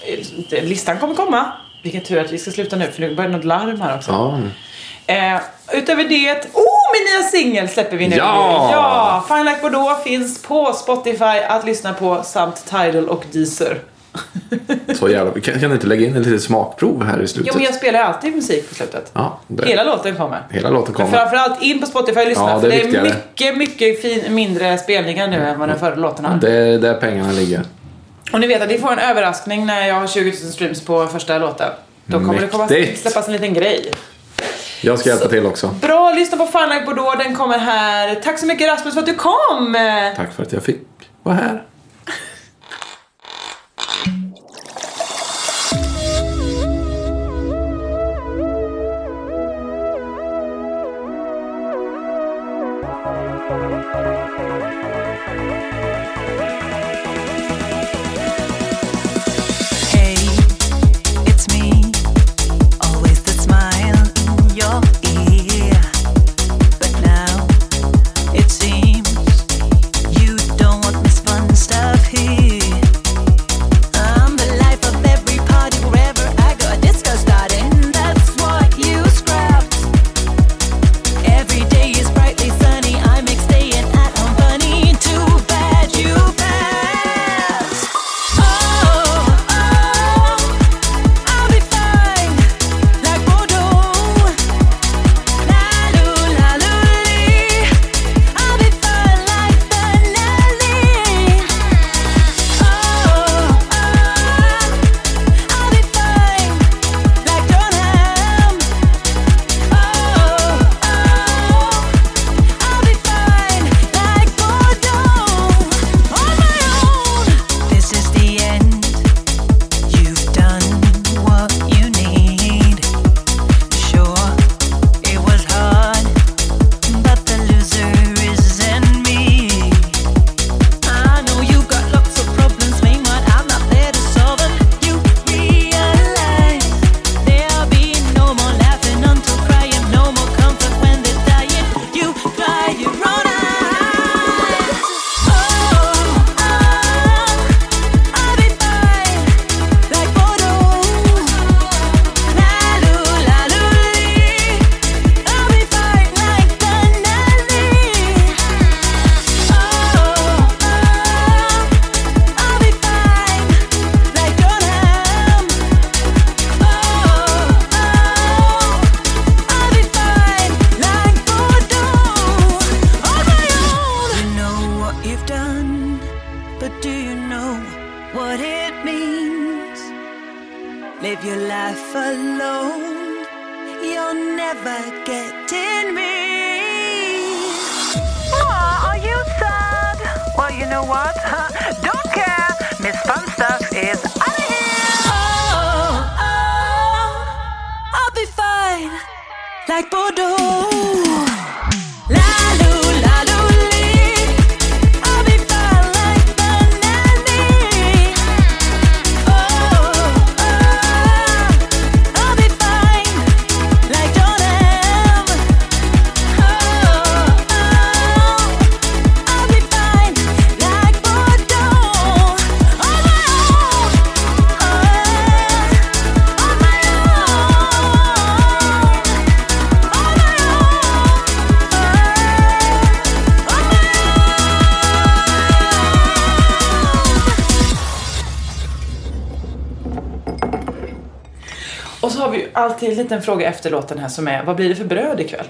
listan kommer komma. Vilken tur att vi ska sluta nu, för nu börjar något larm här också.
Ja.
Eh, utöver det, oh, min nya singel släpper vi nu.
Ja!
Ja, Fine Like Bordeaux finns på Spotify att lyssna på, samt Tidal och Deezer.
Så jävla, kan, kan du inte lägga in ett litet smakprov här i slutet?
Jo, men jag spelar alltid musik på slutet.
Ja, det...
Hela låten kommer.
Hela låten kommer.
Men framförallt in på Spotify och lyssna.
Ja,
det
är
för det är mycket, mycket fin, mindre spelningar nu än vad den förra låten har.
Det är där pengarna ligger.
Och ni vet att ni får en överraskning när jag har tjugo tusen streams på första låten. Då kommer
Mäktigt.
det komma släppas en liten grej.
Jag ska hjälpa
så,
till också.
Bra, lyssna på Fine Like Bordeaux, den kommer här. Tack så mycket Rasmus för att du kom.
Tack för att jag fick vara här.
Och så har vi alltid en liten fråga efter låten här som är: vad blir det för bröd ikväll?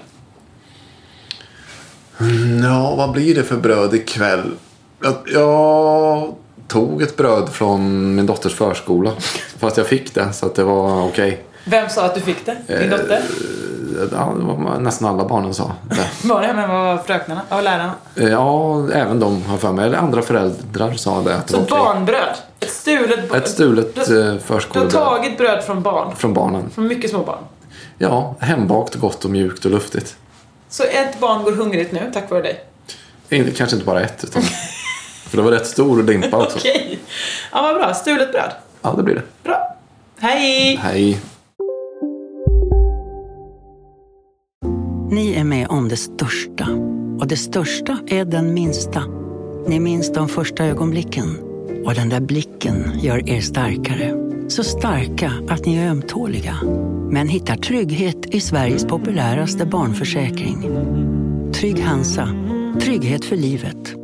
Mm, ja, vad blir det för bröd ikväll? Jag, jag tog ett bröd från min dotters förskola. Fast jag fick det, så att det var okej. Okay.
Vem sa att du fick det? Din eh, dotter?
Ja, det var nästan alla barnen sa det.
Var det? Men vad var fröknarna? Vad var lärarna?
Ja, även de har för mig. Eller andra föräldrar sa det. Att
så det var barnbröd? Ett stulet bröd?
Ett stulet
du,
förskolebröd.
Du har tagit bröd från barn?
Från barnen.
Från mycket små barn?
Ja, hembakt, gott och mjukt och luftigt.
Så ett barn går hungrigt nu, tack vare dig?
Inte, kanske inte bara ett, utan... för det var rätt stor och limpa också.
Okej. Okay. Ja, vad bra. Stulet bröd?
Ja, det blir det.
Bra. Hej!
Hej.
Ni är med om det största. Och det största är den minsta. Ni minns de första ögonblicken. Och den där blicken gör er starkare. Så starka att ni är ömtåliga. Men hittar trygghet i Sveriges populäraste barnförsäkring. Trygg Hansa. Trygghet för livet.